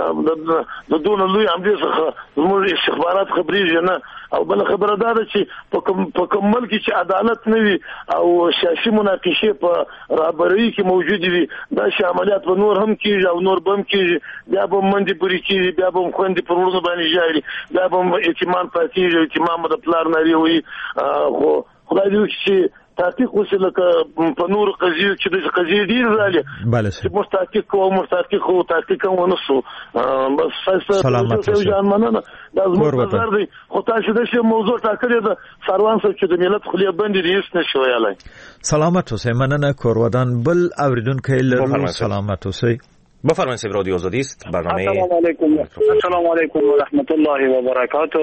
د دون لوی عملي څخه زموږ استخبارات خبريږي نه او بل خبره ده چې په کوم ملک چې عدالت نه وي او سیاسي مناقشه په رهبرۍ کې موجود وي دا شی عملیات په نور هم کیږي او نور بم کیږي بیا به منډي پوری کیږي بیا به خوندې پرورونه باندې جاري بیا به اعتماد پاتې اعتماد د پلار نری وي خو خدای دې چې تحقیق وشي لکه په نور قضیه چې د قضیه ډیر زالي چې مستحقق او مستحقق او تحقیق ونسو بس سلامت اوسه جان مننه دا زموږ نظر دی خو تاسو د شی موضوع ټاکلې ده سروان صاحب چې د ملت خلیه باندې ریس نشو یالای سلامت اوسه مننه کورودان بل اوریدونکو له سلامت اوسه بفرمایید سیب رادیو آزادی است برنامه السلام علیکم و رحمت الله و برکاته.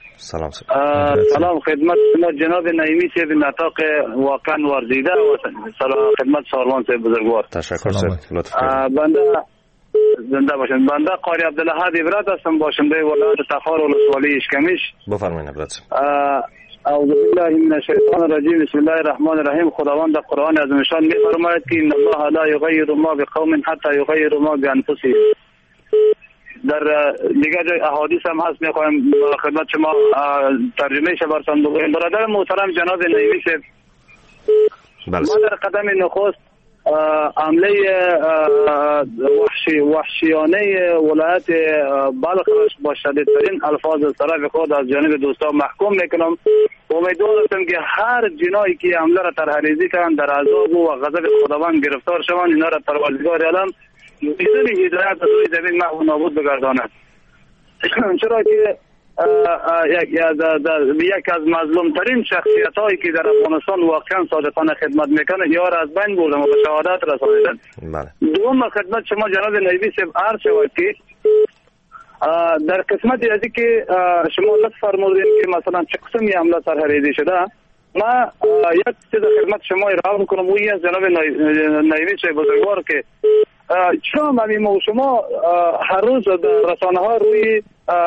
سلام خدمت جناب نعیمی صاحب نطاق واقعا ورزیده و خدمت ساروان صاحب بزرگوار. تشکر صاحب لطف بنده زنده باشند. بنده قاری عبدالحد عبرت هستم باشنده ولایت تخار ولسوالی اشکمیش. بفرمایید عبرت. اعوذ بالله من الشیطان الرجیم بسم الله الرحمن الرحیم. خداوند در قرآن عظیمشان می‌فرماید که ان الله لا یغیر ما بقوم حتی یغیروا ما بانفسهم. در دیگر جای احادیث هم هست میخوایم خدمت شما ترجمه ش برسان بگویم. برادر محترم جناب نعیمی صاحب ما در قدم نخست حمله وحشیانه ولایت بلخ با شدیدترین الفاظ طرف خود از جانب دوستان محکوم میکنم. امیدوار هستم که هر جنایی که حمله را طرحریزی کردن در عذاب و غضب خداوند گرفتار شوند اینا را پروردگار عالم بدون هدایت از روی زمین محو و نابود بگرداند. چرا که یک از مظلومترین شخصیت هایی که در افغانستان واقعا صادقانه خدمت میکنه یا را از بین بردن و به شهادت رسانیدن. دوم خدمت شما جناب نعیمی صاحب عرض شود که در قسمت ازی که شما لطف فرمودین که مثلا چه قسمی حمله طرحریزی شده ما یک چیز خدمت شما ارائه میکنم و این از جناب نعیمی صاحب بزرگوار که چرا ما شما هر روز رسانه ها روی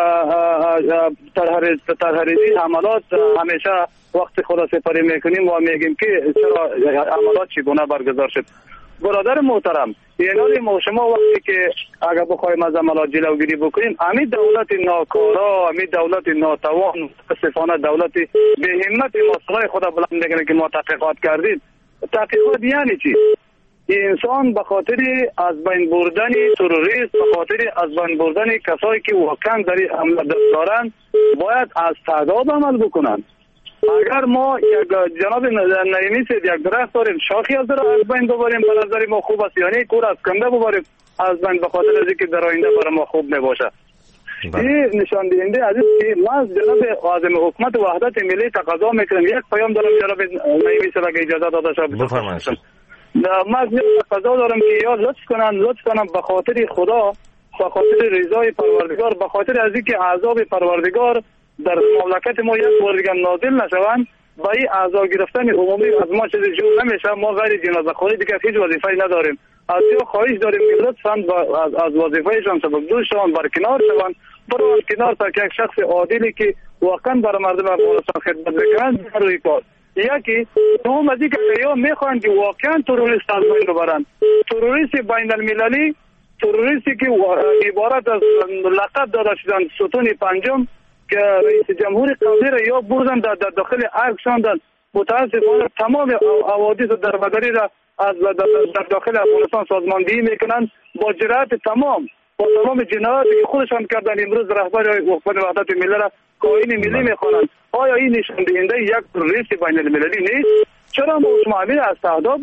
طرحریزی حملات همیشه وقت خدا سپری میکنیم و میگیم که چرا حملات چگونه برگزار شد. برادر محترم یعنی ما شما وقتی که اگر بخوایم از عملات جلوگیری بکنیم همین دولت ناکارا همین دولت ناتوان متاسفانه دولت به همت مصالح خدا بلند میکنه که ما تحقیقات کردیم. تحقیقات یعنی چی؟ انسان به خاطر از بین بردن تروریست به خاطر از بین بردن کسایی که واقعا در این عمل دست دارند باید از تعداد عمل بکنند. اگر ما جناب نعیمی صاحب یک درخت داریم شاخی از در از بین ببریم به نظر ما خوب است، یعنی کور از کنده ببریم از بین به خاطر از اینکه در آینده برای ما خوب نباشه. این نشان دهنده از این که ما جناب عازم حکومت وحدت ملی تقاضا میکنم یک پیام دارم جناب نعیمی صاحب اگه اجازه داده شد بفرمایید. ما تقاضا دارم که یا لطف کنن به خاطر خدا، به خاطر رضای پروردگار، به خاطر از اینکه عذاب پروردگار در مملکت ما یک بار دیگه نازل نشوند، با این اعضا گرفتن عمومی از ما چیزی جور نمیشه. ما غیر جنازه خوری دیگه هیچ وظیفه‌ای نداریم. از یا خواهش داریم که لطفاً از وظیفه‌شان سبکدوشان برکنار شوند، برای کنار تا که یک شخص عادلی که واقعا برای مردم افغانستان خدمت بکنند روی کار. یکی دوم از اینکه یا میخوان که واقعا تروریست از بین ببرن. تروریست بین المللی، تروریستی که عبارت از لقب داده شدن ستون پنجم که رئیس جمهور قبلی را یا بردن در داخل ارگ شاندن. متاسفانه تمام حوادث دربدری را از در داخل افغانستان سازماندهی میکنند با جرأت تمام، با تمام جنایاتی که خودشان کردن. امروز رهبر حکومت وحدت ملی را خائن ملی میخوانند. آیا این نشان دهنده یک تروریست بین المللی نیست؟ چرا ما امیر از تعداد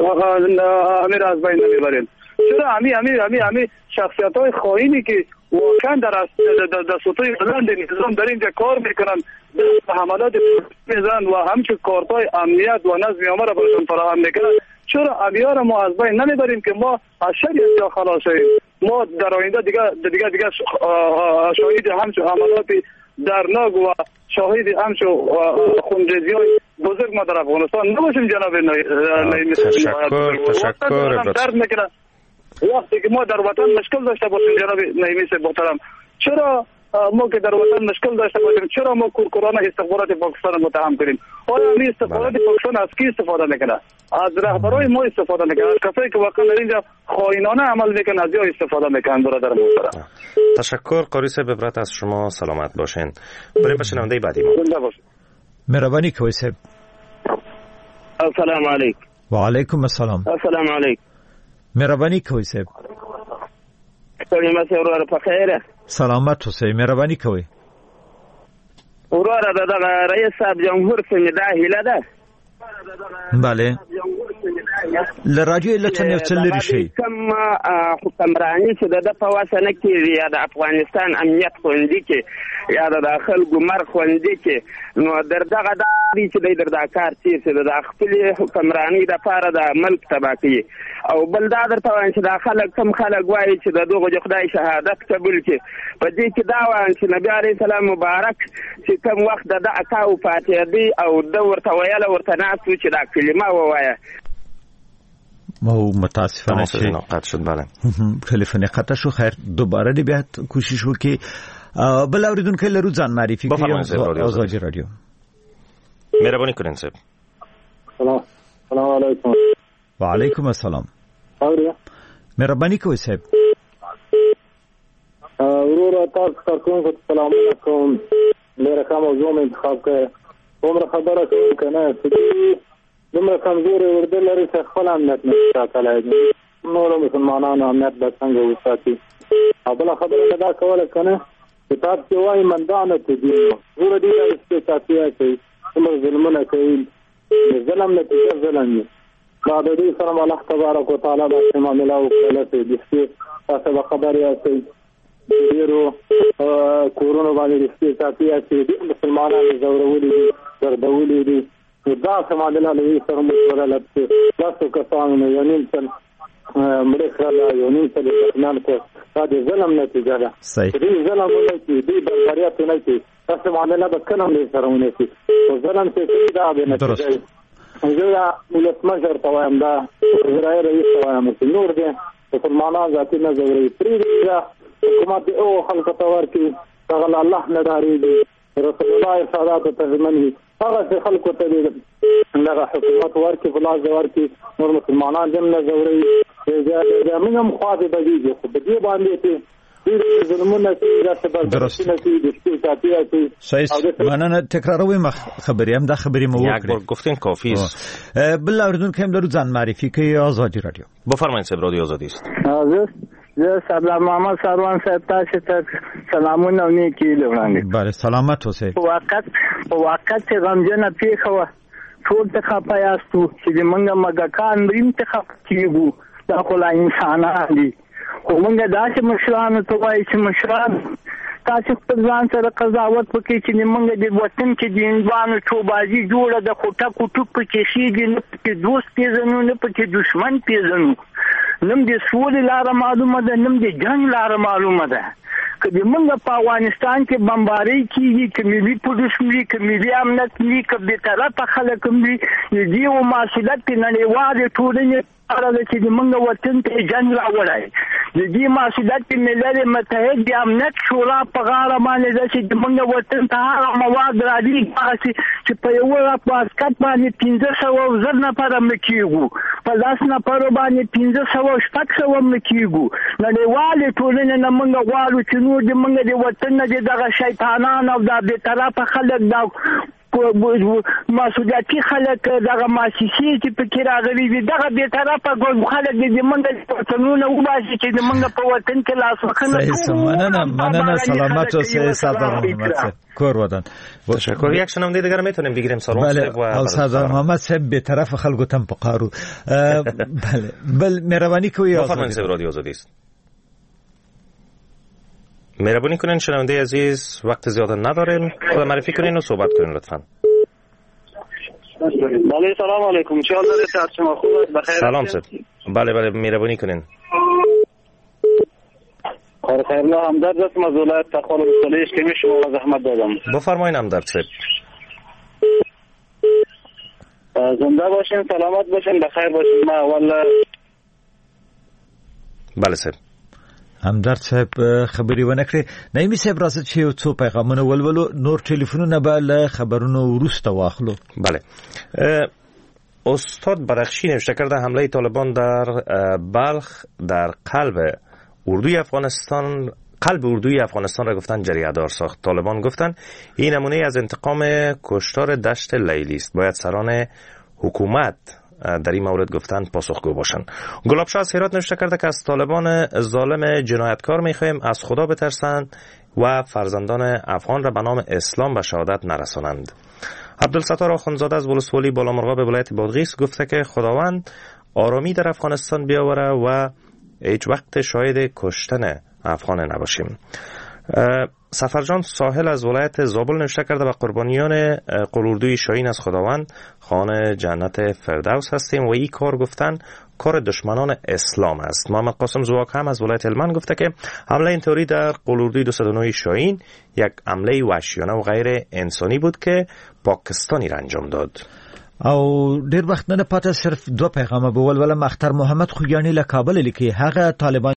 امیر از بین نمیبریم؟ چرا همی شخصیت‌های خائنی که واقعا در سطوح بلند نظام در اینجا کار میکنن، حملات میزنن و همچون کارت‌های امنیت و نظم عامه را برشان فراهم میکنن، چرا امیار ما از بین نمیبریم که ما از شر اینجا خلاص شویم؟ ما در آینده دیگه شاهد همچون حملات درناک و شاهد همچون خونریزی‌های بزرگ ما در افغانستان نباشیم. جناب نعیمی تشکر. درد میکنه وقتی که ما در وطن مشکل داشته باشیم. جناب نعیمی صاحب محترم، چرا ما که در وطن مشکل داشته باشیم چرا ما کورکورانه استخبارات پاکستان متهم کنیم؟ آیا این استخبارات پاکستان از کی استفاده میکنه؟ از رهبرای ما استفاده میکنه، از کسایی که واقعا در اینجا خائنانه عمل میکنن از یا استفاده میکنن. برادر محترم تشکر. قاری صاحب عبرت از شما، سلامت باشین. بریم به شنونده بعدی ما. مهربانی کوی صاحب. السلام علیکم. و علیکم السلام. السلام علیکم. مهربانی کوی صاحب. سلامت ورور په خیره. سلامت اوسئ. مهرباني کوئ. ورور دغه رئیس صاحب جمهور څنګه دا هیله ده؟ بله. لراجو لټن یو څه لري شي. کوم حکمرانی چې د په واسنه کې یا د افغانستان امنیت خوندي کې یا د خلکو مر خوندي کې نو دغه د چې د کار چې د خپل حکمرانی د پاره د ملک تباکی او بل دا درته وایم چې د خلک کم خلک وایي چې د دغه خدای شهادت قبول کې په دې کې دا وایم چې نبی عليه السلام مبارک چې کم وخت د اکاو فاتحه دی او د ورته ویل ورته ناسو چې دا کلمه ووایه. ما متاسفانه چې قطع شد. بله تلفن قطع شو. خیر دوباره دی بیا کوشش وکي. بل اوریدونکو لرو ځان معرفي کوي. آزادی رادیو. مهرباني کړئ صاحب. السلام علیکم. و علیکم السلام. اوریا مهرباني کوي صاحب. ورور تاسو ته سلام علیکم. لره کوم موضوع انتخاب کړئ. عمر خبره کوي کنه دومره کمزوري ورده لري چې خپل امنیت نه ساتلی دي. نورو مسلمانانو امنیت به څنګه وساتي؟ او بله خبره دا کوله که نه کتاب کې وایي مندانه ته دین وروره دې ته استحصافیه کوي، څومره ظلمونه کوي. د ظلم نتیجه ظلم وي. دا د دې سره الله تبارک وتعالی داسې معامله وکړله چې د شپې تاسو به خبر یاستئ ډېرو کورونو باندې د استحصافیه کوي. ډېر مسلمانانو ځورولي دي، دردولي دي. دا سمادله له سره مشوره لته تاسو کسانو یو نیم سن مړ کړل یو نیم سن نه کو دا د ظلم نتیجه ده. دې ظلم نه کی دې بربریت نه کی تاسو سمادله به کله نه سره ونه کی او ظلم چې دا به نتیجه زه ولسمشر ته وایم دا وزرای رئیس ته وایم چې نور دې مسلمانان ذاتي نه زوري پریږدي حکومت او خلک ته ورکی هغه الله نه داري رسول الله صلوات الله تزمنه هغه خلکو ته دغه حکومت ورکی بلاز ورکی نور مسلمانان دم نه زوري دا منهم خواته بدیږي خو بدی باندې ته دې ظلمونه چې دا سبب نه دي د ساتي صحیح مننه تکراروي خبري هم دا خبري مو وکړي گفتین کافی است. بل اوریدون که هم درو ځان معرفي کوي. آزادی رادیو. بفرمایید صاحب. رادیو آزادی است. زه سردار محمد سروان صاحب تاسو ته سلامونه نیکی وړاندې. بله سلامت اوسئ. په وخت چې غمجنه پیښه وه ټول ته خفه یاستو چې موږ مګکان مریم ته خفه کېږو. دا خو لا انسانان دي. خو موږ داسې مشرانو ته وایو چې مشران تاسو خپل ځان سره قضاوت وکړئ چې موږ د وطن کې د هندوانو چوبازي جوړه د خوټه کوټو پکې شيږي، نه پکې دوست پیژنو نه پکې دشمن پیژنو، نم د سولې لاره معلومه ده نم د جنگ لاره معلومه ده. که د موږ په افغانستان کې بمباري کیږي که ملي پولیس وي که ملي امنیت وي که بې طرفه خلک وي، د دې مسؤلیت د نړیوالې ټولنې لپاره چې د موږ وطن ته جنګ راوړی، د دې مسؤلیت د ملل متحد د امنیت شورا په غاړه باندې ده چې د موږ وطن ته هغه مواد راځي چې په یو واسکټ باندې 1500 نفره مړه کېږو، په 10 نفرو باندې 500 مړه کېږو. نړیوالې ټولنې نه موږ غواړو چې نور د موږ د وطن نه دغه شیطانان او دا بې طرفه خلک دا مسؤلیتي خلک دغه مؤسسې چې پکې راغلي دي دغه بې طرفه خلک د موږ وطنونه وباسي چې د موږ په وطن کې لاس وخنه. مننه سلامت اوسئ سردار محمد صاحب کور ودان. تشکر. یک شنونده دیگر میتونیم بگیریم سلام صاحب و سردار محمد صاحب به طرف خلکو تم پقارو. بل مهربانی کوی بفرمایید رادیو آزادی است. مهربانی کنین شنونده عزیز وقت زیاد نداریم، خود معرفی کنین و صحبت کنین لطفاً. بله سلام علیکم، چه حال دارید؟ شما خوب است؟ بخیر؟ سلام صاحب. بله مهربانی کنین. خیر الله همدرد هستم از ولایت تخار بستانیش که می شما زحمت دادم. بفرمایین همدرد صاحب. زنده باشین، سلامت باشین، بخیر باشین. ما اول بله صاحب. همدرد صاحب خبري ونه کړې. نایمي صاحب راځي چې یو څو پیغامونه ولولو، نور ټلیفونونه به له خبرونو وروسته واخلو. بله. استاد بدخشی نوشته کرده حمله طالبان در بلخ در قلب اردوی افغانستان را گفتن جریه‌دار ساخت. طالبان گفتن این نمونه از انتقام کشتار دشت لیلی است. باید سران حکومت در این مورد گفتن پاسخگو باشند. گلابشاه از هرات نوشته کرده که از طالبان ظالم جنایتکار می‌خواهیم از خدا بترسند و فرزندان افغان را به نام اسلام به شهادت نرسانند. عبدالستار آخوندزاده از ولسوالی بالامرغاب ولایت بادغیس گفته که خداوند آرامی در افغانستان بیاوره و هیچ وقت شاهد کشتن افغان نباشیم. سفرجان ساحل از ولایت زابل نوشته کرده به قربانیان قلوردوی شاهین از خداوند خانه جنت فردوس هستیم و این کار گفتن کار دشمنان اسلام است. محمد قاسم زواک هم از ولایت هلمند گفته که حمله اینطوری در قلوردوی 209 شاهین یک حمله وحشیانه و غیر انسانی بود که پاکستانی را انجام داد. او ډیر وخت نه پاتې صرف 2 پیغامه به ولولم. اختر محمد خوګیانی له کابل لیکي هغه طالبان